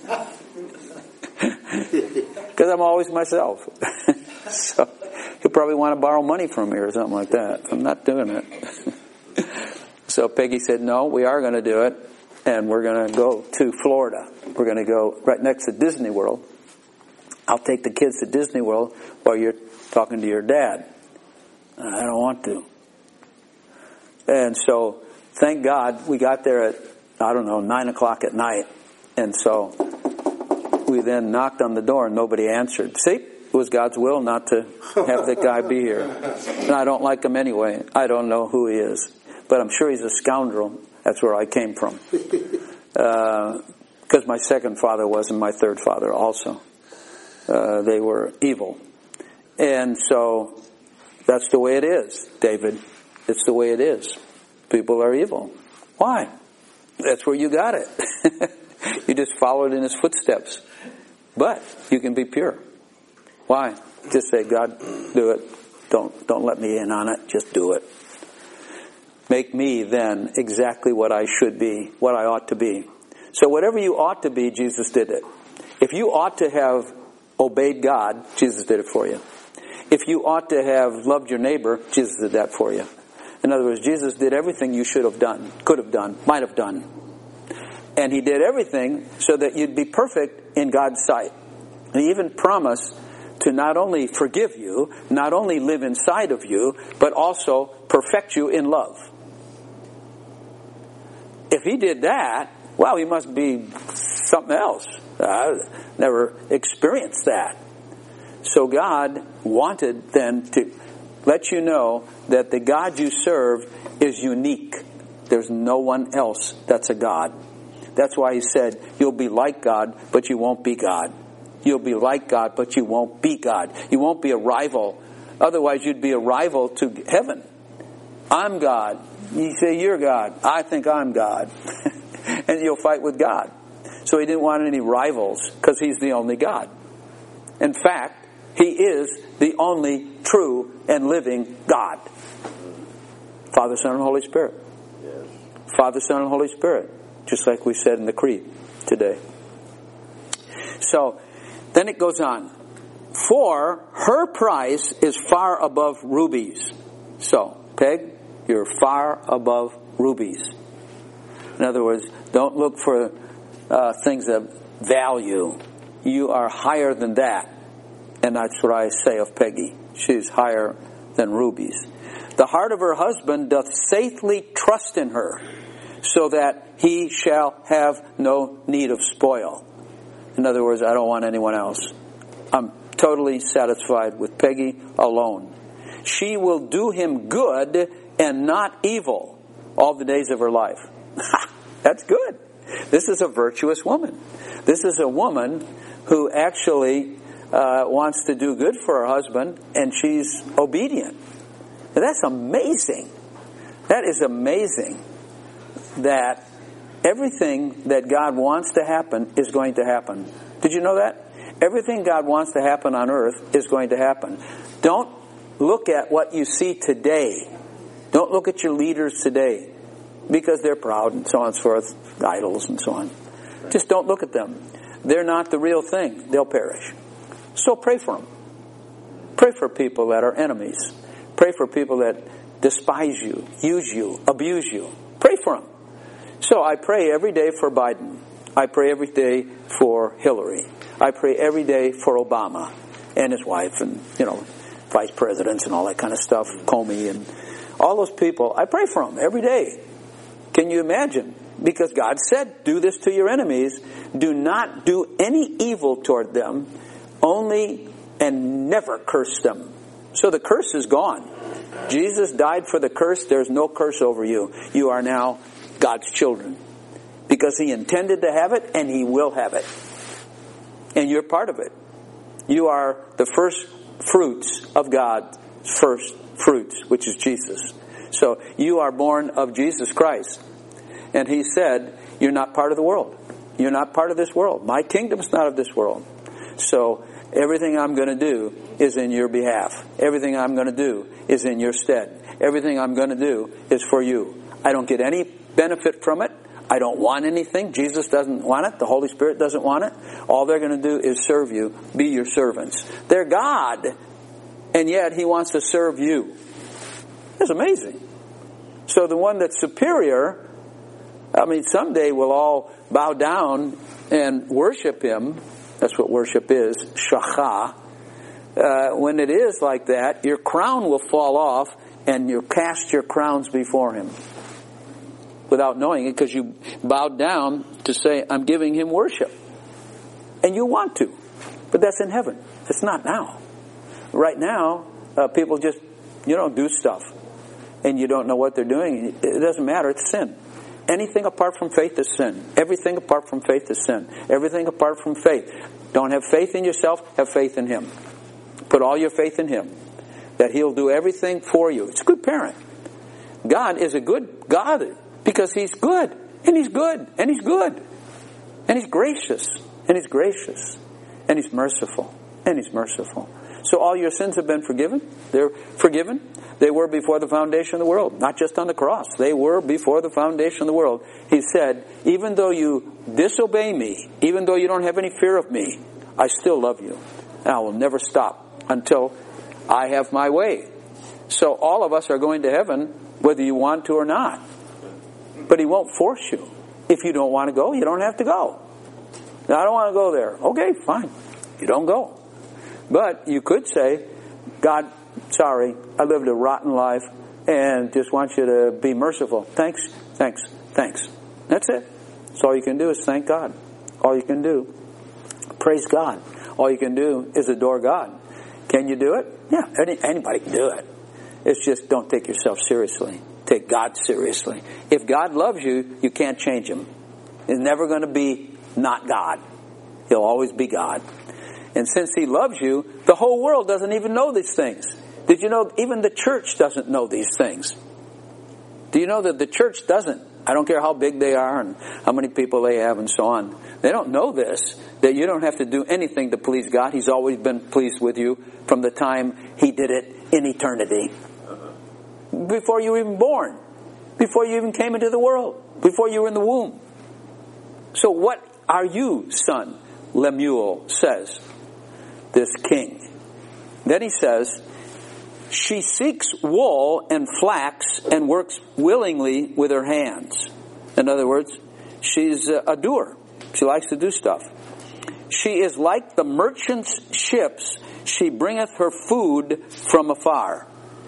Because I'm always myself. So he'll probably want to borrow money from me or something like that. I'm not doing it. So Peggy said, no, we are going to do it. And we're going to go to Florida. We're going to go right next to Disney World. I'll take the kids to Disney World while you're talking to your dad. I don't want to. And so, thank God, we got there at, 9 o'clock at night. And so, we then knocked on the door and nobody answered. See, it was God's will not to have the guy be here. And I don't like him anyway. I don't know who he is. But I'm sure he's a scoundrel. That's where I came from. Because my second father was, and my third father also. They were evil. And so, that's the way it is, David. It's the way it is. People are evil. Why? That's where you got it. You just followed in his footsteps. But you can be pure. Why? Just say, God, do it. Don't let me in on it. Just do it. Make me then exactly what I should be, what I ought to be. So whatever you ought to be, Jesus did it. If you ought to have obeyed God, Jesus did it for you. If you ought to have loved your neighbor, Jesus did that for you. In other words, Jesus did everything you should have done, could have done, might have done. And he did everything so that you'd be perfect in God's sight. And he even promised to not only forgive you, not only live inside of you, but also perfect you in love. If he did that, wow, he must be something else. I've never experienced that. So God wanted then to let you know that the God you serve is unique. There's no one else that's a God. That's why he said, you'll be like God, but you won't be God. You'll be like God, but you won't be God. You won't be a rival. Otherwise, you'd be a rival to heaven. I'm God. You say, you're God. I think I'm God. And you'll fight with God. So he didn't want any rivals, because he's the only God. In fact, he is the only true and living God. Father, Son, and Holy Spirit. Yes. Father, Son, and Holy Spirit. Just like we said in the creed today. So, then it goes on. For her price is far above rubies. So, Peg, you're far above rubies. In other words, don't look for things of value. You are higher than that. And that's what I say of Peggy. She's higher than rubies. The heart of her husband doth safely trust in her, so that he shall have no need of spoil. In other words, I don't want anyone else. I'm totally satisfied with Peggy alone. She will do him good and not evil all the days of her life. That's good. This is a virtuous woman. This is a woman who actually wants to do good for her husband, and she's obedient. Now, that's amazing. That is amazing that everything that God wants to happen is going to happen. Did you know that? Everything God wants to happen on earth is going to happen. Don't look at what you see today. Don't look at your leaders today. because they're proud and so on and so forth, idols and so on. Just don't look at them. They're not the real thing. They'll perish. So pray for them. Pray for people that are enemies. Pray for people that despise you, use you, abuse you. Pray for them. So I pray every day for Biden. I pray every day for Hillary. I pray every day for Obama and his wife and, vice presidents and all that kind of stuff, Comey and all those people. I pray for them every day. Can you imagine? Because God said, do this to your enemies. Do not do any evil toward them, only and never curse them. So the curse is gone. Jesus died for the curse. There's no curse over you. You are now God's children. Because He intended to have it, and He will have it. And you're part of it. You are the first fruits of God's first fruits, which is Jesus. So you are born of Jesus Christ. And He said, you're not part of the world. You're not part of this world. My kingdom is not of this world. So everything I'm going to do is in your behalf. Everything I'm going to do is in your stead. Everything I'm going to do is for you. I don't get any benefit from it. I don't want anything. Jesus doesn't want it. The Holy Spirit doesn't want it. All they're going to do is serve you, be your servants. They're God, and yet He wants to serve you. That's amazing. So the one that's superior, someday we'll all bow down and worship Him. That's what worship is, shachah. When it is like that, your crown will fall off and you cast your crowns before Him. Without knowing it, because you bowed down to say, I'm giving Him worship. And you want to. But that's in heaven. It's not now. Right now, people just, do stuff. And you don't know what they're doing. It doesn't matter. It's sin. Anything apart from faith is sin. Everything apart from faith is sin. Everything apart from faith. Don't have faith in yourself. Have faith in Him. Put all your faith in Him. That He'll do everything for you. It's a good parent. God is a good God. Because He's good, and He's good, and He's good, and He's gracious, and He's gracious, and He's merciful, and He's merciful. So all your sins have been forgiven. They're forgiven. They were before the foundation of the world, not just on the cross. They were before the foundation of the world. He said, even though you disobey Me, even though you don't have any fear of Me, I still love you, and I will never stop until I have My way. So all of us are going to heaven, whether you want to or not. But He won't force you. If you don't want to go, you don't have to go. Now, I don't want to go there. Okay, fine. You don't go. But you could say, God, sorry, I lived a rotten life and just want you to be merciful. Thanks, thanks, thanks. That's it. So all you can do is thank God. All you can do. Praise God. All you can do is adore God. Can you do it? Yeah, anybody can do it. It's just don't take yourself seriously. Take God seriously. If God loves you, you can't change Him. He's never going to be not God. He'll always be God. And since He loves you, the whole world doesn't even know these things. Did you know even the church doesn't know these things? Do you know that the church doesn't? I don't care how big they are and how many people they have and so on. They don't know this, that you don't have to do anything to please God. He's always been pleased with you from the time He did it in eternity. Before you were even born. Before you even came into the world. Before you were in the womb. So what are you, son? Lemuel says. This king. Then he says, she seeks wool and flax and works willingly with her hands. In other words, she's a doer. She likes to do stuff. She is like the merchant's ships. She bringeth her food from afar.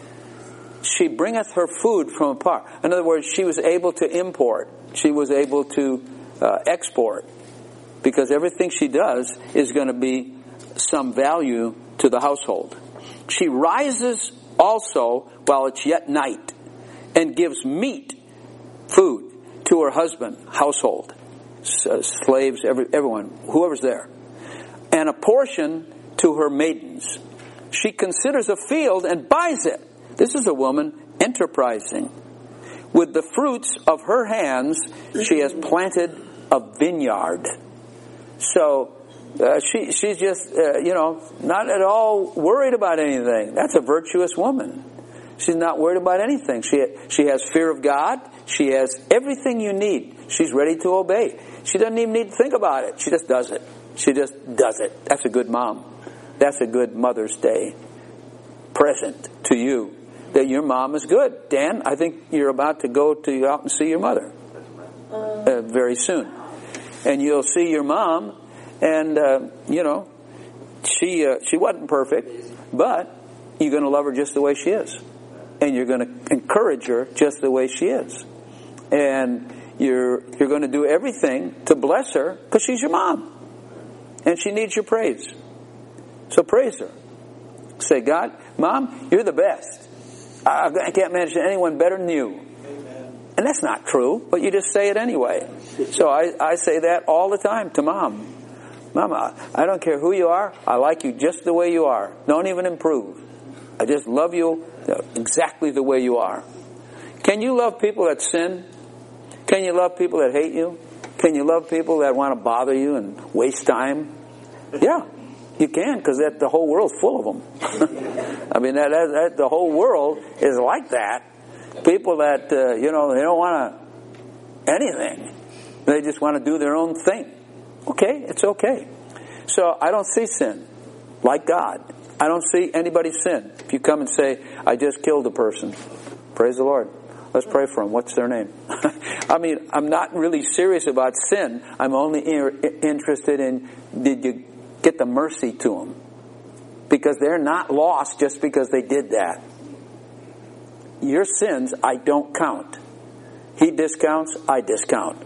She bringeth her food from afar. In other words, she was able to import. She was able to export. Because everything she does is going to be some value to the household. She rises also while it's yet night and gives meat, food, to her husband, household, slaves, everyone, whoever's there. And a portion to her maidens. She considers a field and buys it. This is a woman enterprising. With the fruits of her hands, she has planted a vineyard. So she's just, not at all worried about anything. That's a virtuous woman. She's not worried about anything. She has fear of God. She has everything you need. She's ready to obey. She doesn't even need to think about it. She just does it. She just does it. That's a good mom. That's a good Mother's Day present to you, that your mom is good. Dan, I think you're about to go out and see your mother very soon. And you'll see your mom, and, she wasn't perfect, but you're going to love her just the way she is. And you're going to encourage her just the way she is. And you're going to do everything to bless her because she's your mom. And she needs your praise. So praise her. Say, God, Mom, you're the best. I can't imagine anyone better than you. Amen. And that's not true, but you just say it anyway. So I say that all the time to Mom. Mama, I don't care who you are. I like you just the way you are. Don't even improve. I just love you exactly the way you are. Can you love people that sin? Can you love people that hate you? Can you love people that want to bother you and waste time? Yeah, you can, because the whole world's full of them. I mean, the whole world is like that. People that, they don't want anything. They just want to do their own thing. Okay, it's okay. So I don't see sin like God. I don't see anybody sin. If you come and say, I just killed a person, praise the Lord. Let's pray for them. What's their name? I mean, I'm not really serious about sin. I'm only interested in, did you get the mercy to them? Because they're not lost just because they did that. Your sins, I don't count. He discounts, I discount.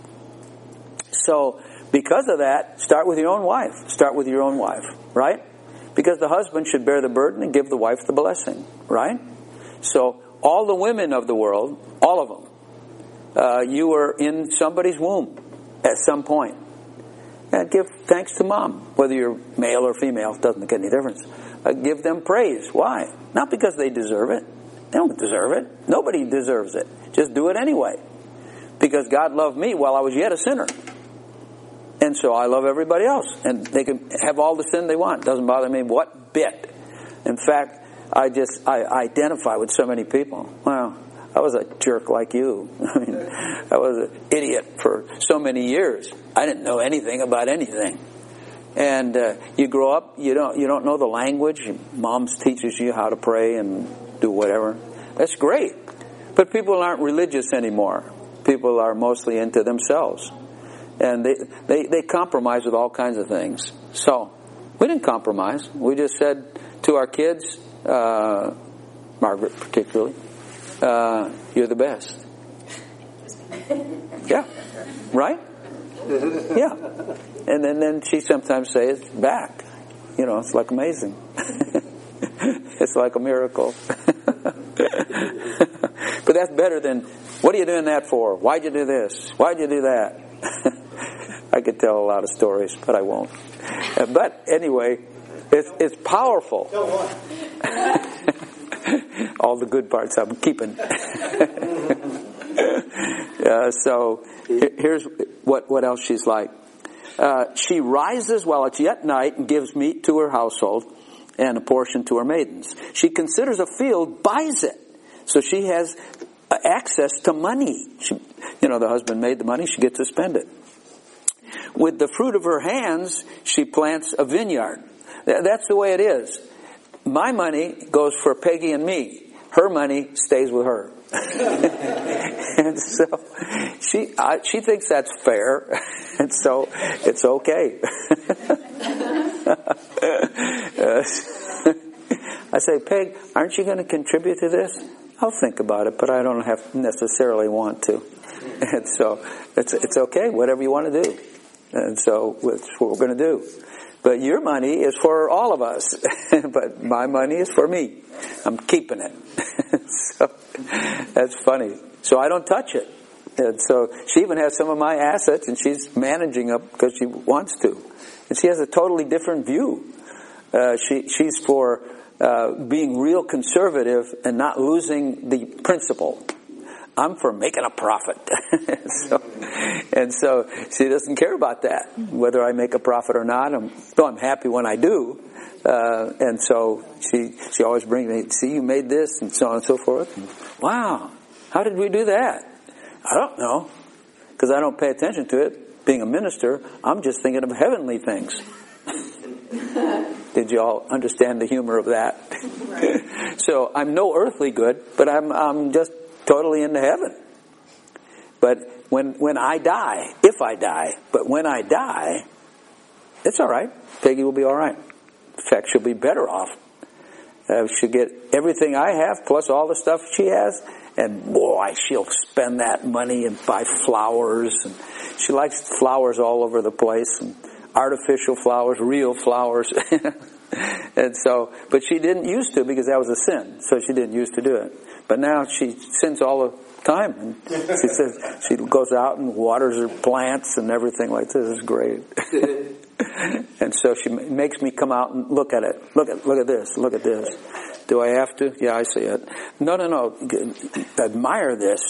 So, because of that, start with your own wife. Start with your own wife, right? Because the husband should bear the burden and give the wife the blessing, right? So, all the women of the world, all of them, you were in somebody's womb at some point. And give thanks to Mom, whether you're male or female, it doesn't make any difference. Give them praise. Why? Not because they deserve it. They don't deserve it. Nobody deserves it. Just do it anyway. Because God loved me while I was yet a sinner. And so I love everybody else. And they can have all the sin they want. It doesn't bother me what bit. In fact, I identify with so many people. Well, I was a jerk like you. I mean, I was an idiot for so many years. I didn't know anything about anything. And you grow up, you don't know the language. Mom teaches you how to pray and do whatever. That's great. But people aren't religious anymore. People are mostly into themselves. And they compromise with all kinds of things. So, we didn't compromise. We just said to our kids, Margaret particularly, you're the best. Yeah. Right? Yeah. And then she sometimes says back. It's like amazing. It's like a miracle. But that's better than, what are you doing that for? Why'd you do this? Why'd you do that? I could tell a lot of stories, but I won't. But anyway, it's powerful. All the good parts I'm keeping. So here's what else she's like. She rises while it's yet night and gives meat to her household and a portion to her maidens. She considers a field, buys it. So she has access to money. The husband made the money, she gets to spend it. With the fruit of her hands, she plants a vineyard. That's the way it is. My money goes for Peggy and me. Her money stays with her. And so she thinks that's fair. And so it's okay. I say, Peg, aren't you going to contribute to this? I'll think about it, but I don't necessarily want to. And so it's okay, whatever you want to do. And so that's what we're going to do. But your money is for all of us. But my money is for me. I'm keeping it. So that's funny. So I don't touch it. And so she even has some of my assets and she's managing them because she wants to. And she has a totally different view. She's for being real conservative and not losing the principle. I'm for making a profit. So she doesn't care about that, whether I make a profit or not. Though I'm happy when I do, And so she always brings me, see, you made this, and so on and so forth. And, wow, how did we do that? I don't know, because I don't pay attention to it. Being a minister, I'm just thinking of heavenly things. Did you all understand the humor of that? Right. So I'm no earthly good, but I'm just totally into heaven. But when I die, if I die, but when I die, it's all right. Peggy will be all right. In fact, she'll be better off. She'll get everything I have plus all the stuff she has, and boy, she'll spend that money and buy flowers. And she likes flowers all over the place, and artificial flowers, real flowers. And so, but she didn't used to, because that was a sin. So she didn't used to do it. But now she sins all the time, and she says she goes out and waters her plants and everything like this. It's great. And so she makes me come out and look at it. Look at this. Look at this. Do I have to? Yeah, I see it. No. Admire this.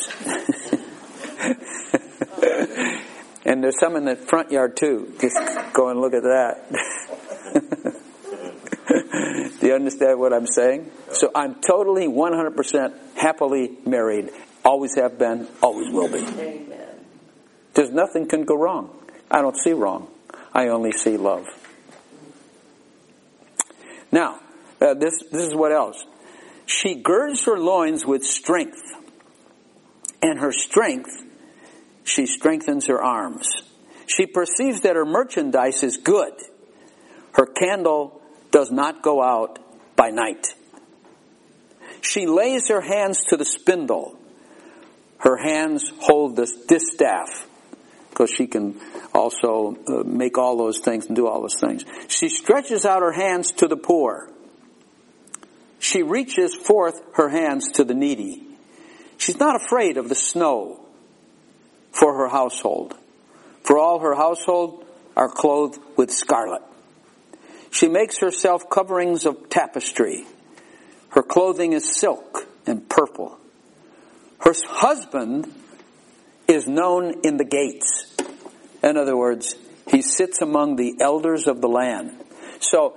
And there's some in the front yard too. Just go and look at that. Do you understand what I'm saying? So I'm totally 100% happily married. Always have been, always will be. Amen. There's nothing can go wrong. I don't see wrong. I only see love. Now, this is what else. She girds her loins with strength, and her strength, she strengthens her arms. She perceives that her merchandise is good. Her candle does not go out by night. She lays her hands to the spindle. Her hands hold this distaff, because she can also make all those things and do all those things. She stretches out her hands to the poor. She reaches forth her hands to the needy. She's not afraid of the snow for her household, for all her household are clothed with scarlet. She makes herself coverings of tapestry. Her clothing is silk and purple. Her husband is known in the gates. In other words, he sits among the elders of the land. So,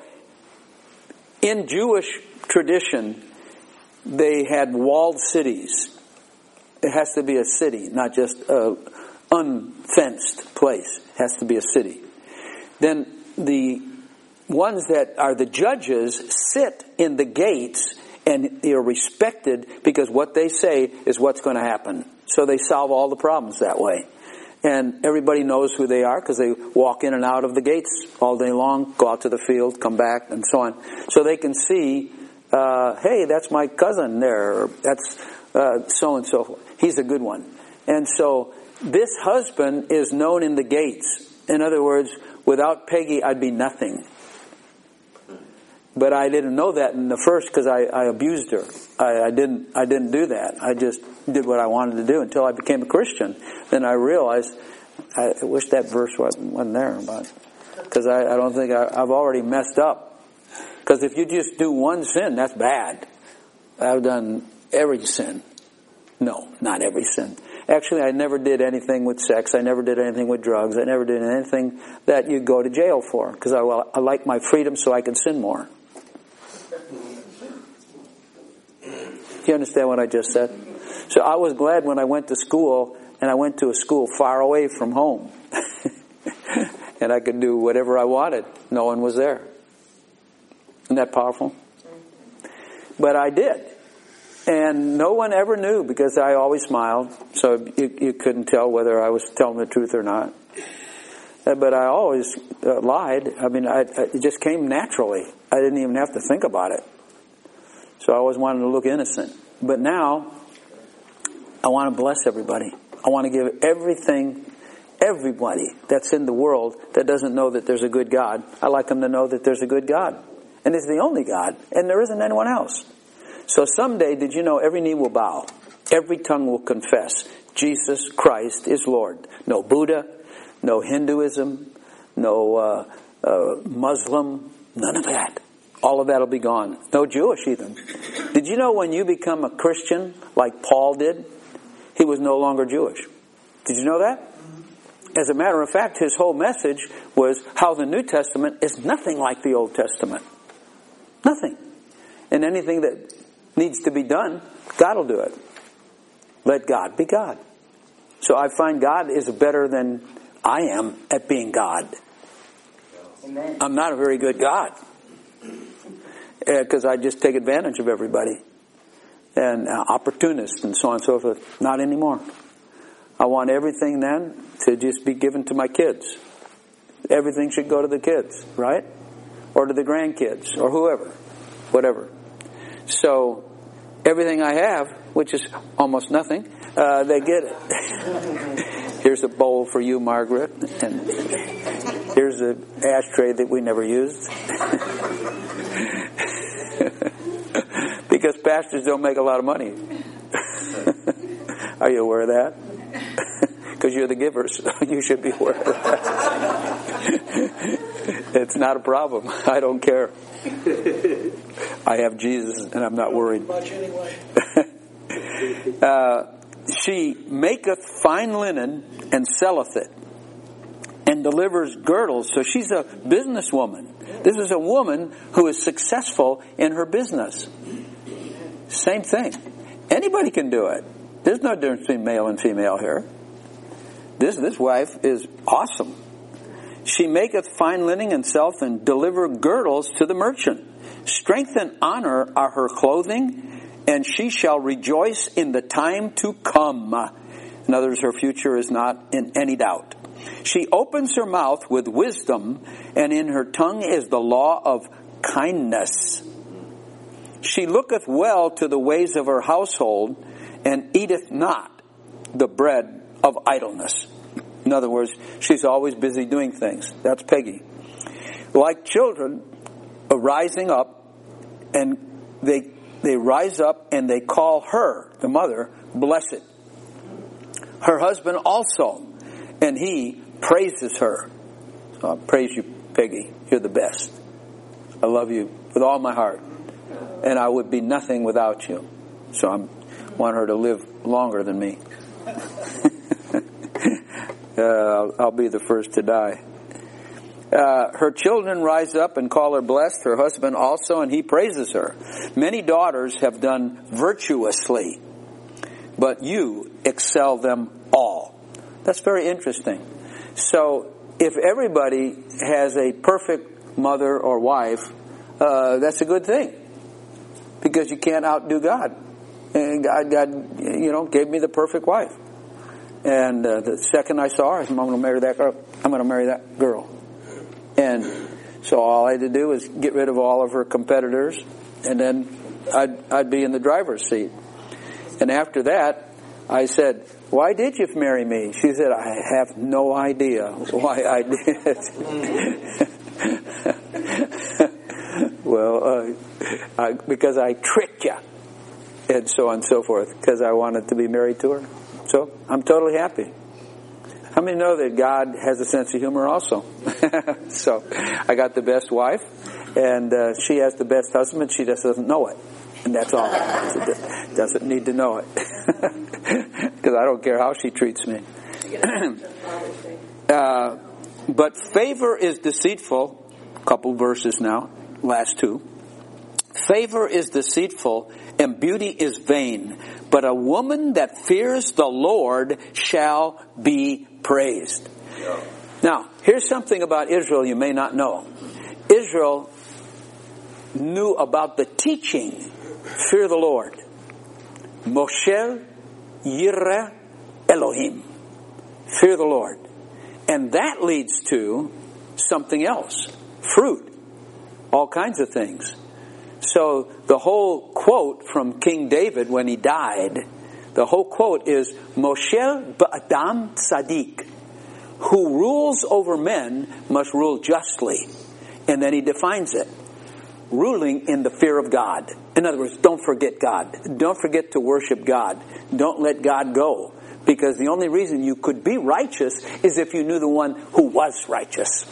in Jewish tradition, they had walled cities. It has to be a city, not just an unfenced place. It has to be a city. Then the ones that are the judges sit in the gates, and they are respected because what they say is what's going to happen. So they solve all the problems that way. And everybody knows who they are because they walk in and out of the gates all day long, go out to the field, come back, and so on. So they can see, hey, that's my cousin there, or that's so-and-so. He's a good one. And so this husband is known in the gates. In other words, without Peggy, I'd be nothing. But I didn't know that in the first because I abused her. I didn't do that. I just did what I wanted to do until I became a Christian. Then I realized, I wish that verse wasn't there, because I don't think I've already messed up. Because if you just do one sin, that's bad. I've done every sin. No, not every sin. Actually, I never did anything with sex. I never did anything with drugs. I never did anything that you'd go to jail for. Because I like my freedom so I can sin more. Do you understand what I just said? So I was glad when I went to school, and I went to a school far away from home. And I could do whatever I wanted. No one was there. Isn't that powerful? But I did. And no one ever knew because I always smiled. So you couldn't tell whether I was telling the truth or not. But I always lied. I mean, it just came naturally. I didn't even have to think about it. So I always wanted to look innocent. But now, I want to bless everybody. I want to give everybody that's in the world that doesn't know that there's a good God, I like them to know that there's a good God. And He's the only God. And there isn't anyone else. So someday, did you know, every knee will bow. Every tongue will confess Jesus Christ is Lord. No Buddha, no Hinduism, no Muslim, none of that. All of that will be gone. No Jewish even. Did you know when you become a Christian, like Paul did, he was no longer Jewish? Did you know that? As a matter of fact, his whole message was how the New Testament is nothing like the Old Testament. Nothing. And anything that needs to be done, God will do it. Let God be God. So I find God is better than I am at being God. Amen. I'm not a very good God. Because I just take advantage of everybody. And opportunist and so on and so forth. Not anymore. I want everything then to just be given to my kids. Everything should go to the kids, right? Or to the grandkids, or whoever, whatever. So, everything I have, which is almost nothing, they get it. Here's a bowl for you, Margaret, and here's an ashtray that we never used. Because pastors don't make a lot of money. Are you aware of that? Because you're the givers. You should be aware of that. It's not a problem. I don't care. I have Jesus and I'm not worried. Much anyway. She maketh fine linen and selleth it, and delivers girdles. So she's a businesswoman. This is a woman who is successful in her business. Same thing. Anybody can do it. There's no difference between male and female here. This wife is awesome. She maketh fine linen and selleth, and deliver girdles to the merchant. Strength and honor are her clothing, and she shall rejoice in the time to come. In other words, her future is not in any doubt. She opens her mouth with wisdom, and in her tongue is the law of kindness. She looketh well to the ways of her household, and eateth not the bread of idleness. In other words, she's always busy doing things. That's Peggy. Like children rising up, and they rise up and they call her, the mother, blessed. Her husband also, and he praises her. So I praise you, Peggy. You're the best. I love you with all my heart. And I would be nothing without you. So I want her to live longer than me. I'll be the first to die. Her children rise up and call her blessed, her husband also, and he praises her. Many daughters have done virtuously, but you excel them all. That's very interesting. So if everybody has a perfect mother or wife, that's a good thing. Because you can't outdo God. And God, gave me the perfect wife. And the second I saw her, I said, I'm going to marry that girl. I'm going to marry that girl. And so all I had to do was get rid of all of her competitors, and then I'd be in the driver's seat. And after that, I said, why did you marry me? She said, I have no idea why I did. Well, because I tricked you, and so on and so forth, because I wanted to be married to her. So I'm totally happy. How many know that God has a sense of humor also? So I got the best wife, and she has the best husband. She just doesn't know it, and that's all. She doesn't need to know it, because I don't care how she treats me. But favor is deceitful. A couple verses now, last two. Favor is deceitful, and beauty is vain. But a woman that fears the Lord shall be praised. Yeah. Now, here's something about Israel you may not know. Israel knew about the teaching, fear the Lord. Moshe Yireh Elohim. Fear the Lord. And that leads to something else. Fruit. All kinds of things. So the whole quote from King David when he died, the whole quote is, Moshe ba'adam tzaddik, who rules over men must rule justly. And then he defines it. Ruling in the fear of God. In other words, don't forget God. Don't forget to worship God. Don't let God go. Because the only reason you could be righteous is if you knew the one who was righteous.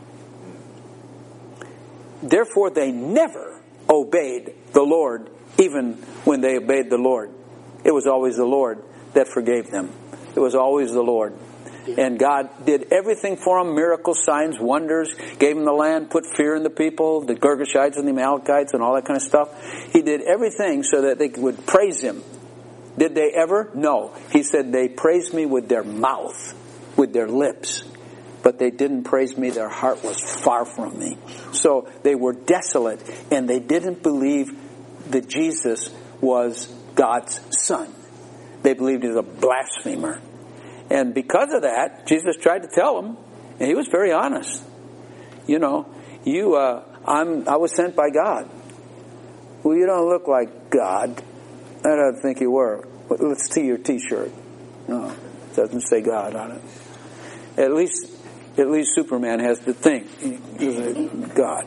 Therefore, they never obeyed the Lord, even when they obeyed the Lord. It was always the Lord that forgave them. It was always the Lord. And God did everything for him, miracles, signs, wonders, gave him the land, put fear in the people, the Girgashites and the Amalekites and all that kind of stuff. He did everything so that they would praise him. Did they ever? No. He said they praised me with their mouth, with their lips. But they didn't praise me. Their heart was far from me. So they were desolate, and they didn't believe that Jesus was God's son. They believed he was a blasphemer. And because of that, Jesus tried to tell them, and he was very honest. You know, I was sent by God. Well, you don't look like God. I don't think you were. Let's see your T-shirt. No, it doesn't say God on it. At least Superman has the thing. He's a God.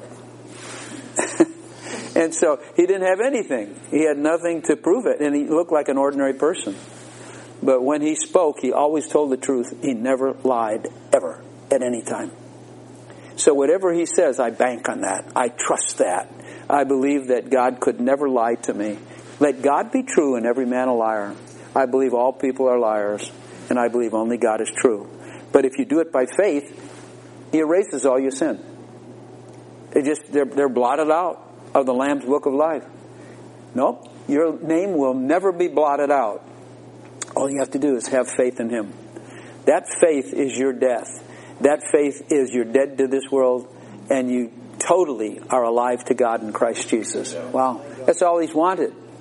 And so he didn't have anything. He had nothing to prove it. And he looked like an ordinary person. But when he spoke, he always told the truth. He never lied, ever, at any time. So whatever he says, I bank on that. I trust that. I believe that God could never lie to me. Let God be true and every man a liar. I believe all people are liars. And I believe only God is true. But if you do it by faith, he erases all your sin. They're blotted out of the Lamb's book of life. Nope. Your name will never be blotted out. All you have to do is have faith in him. That faith is your death. That faith is you're dead to this world and you totally are alive to God in Christ Jesus. Wow. That's all he's wanted.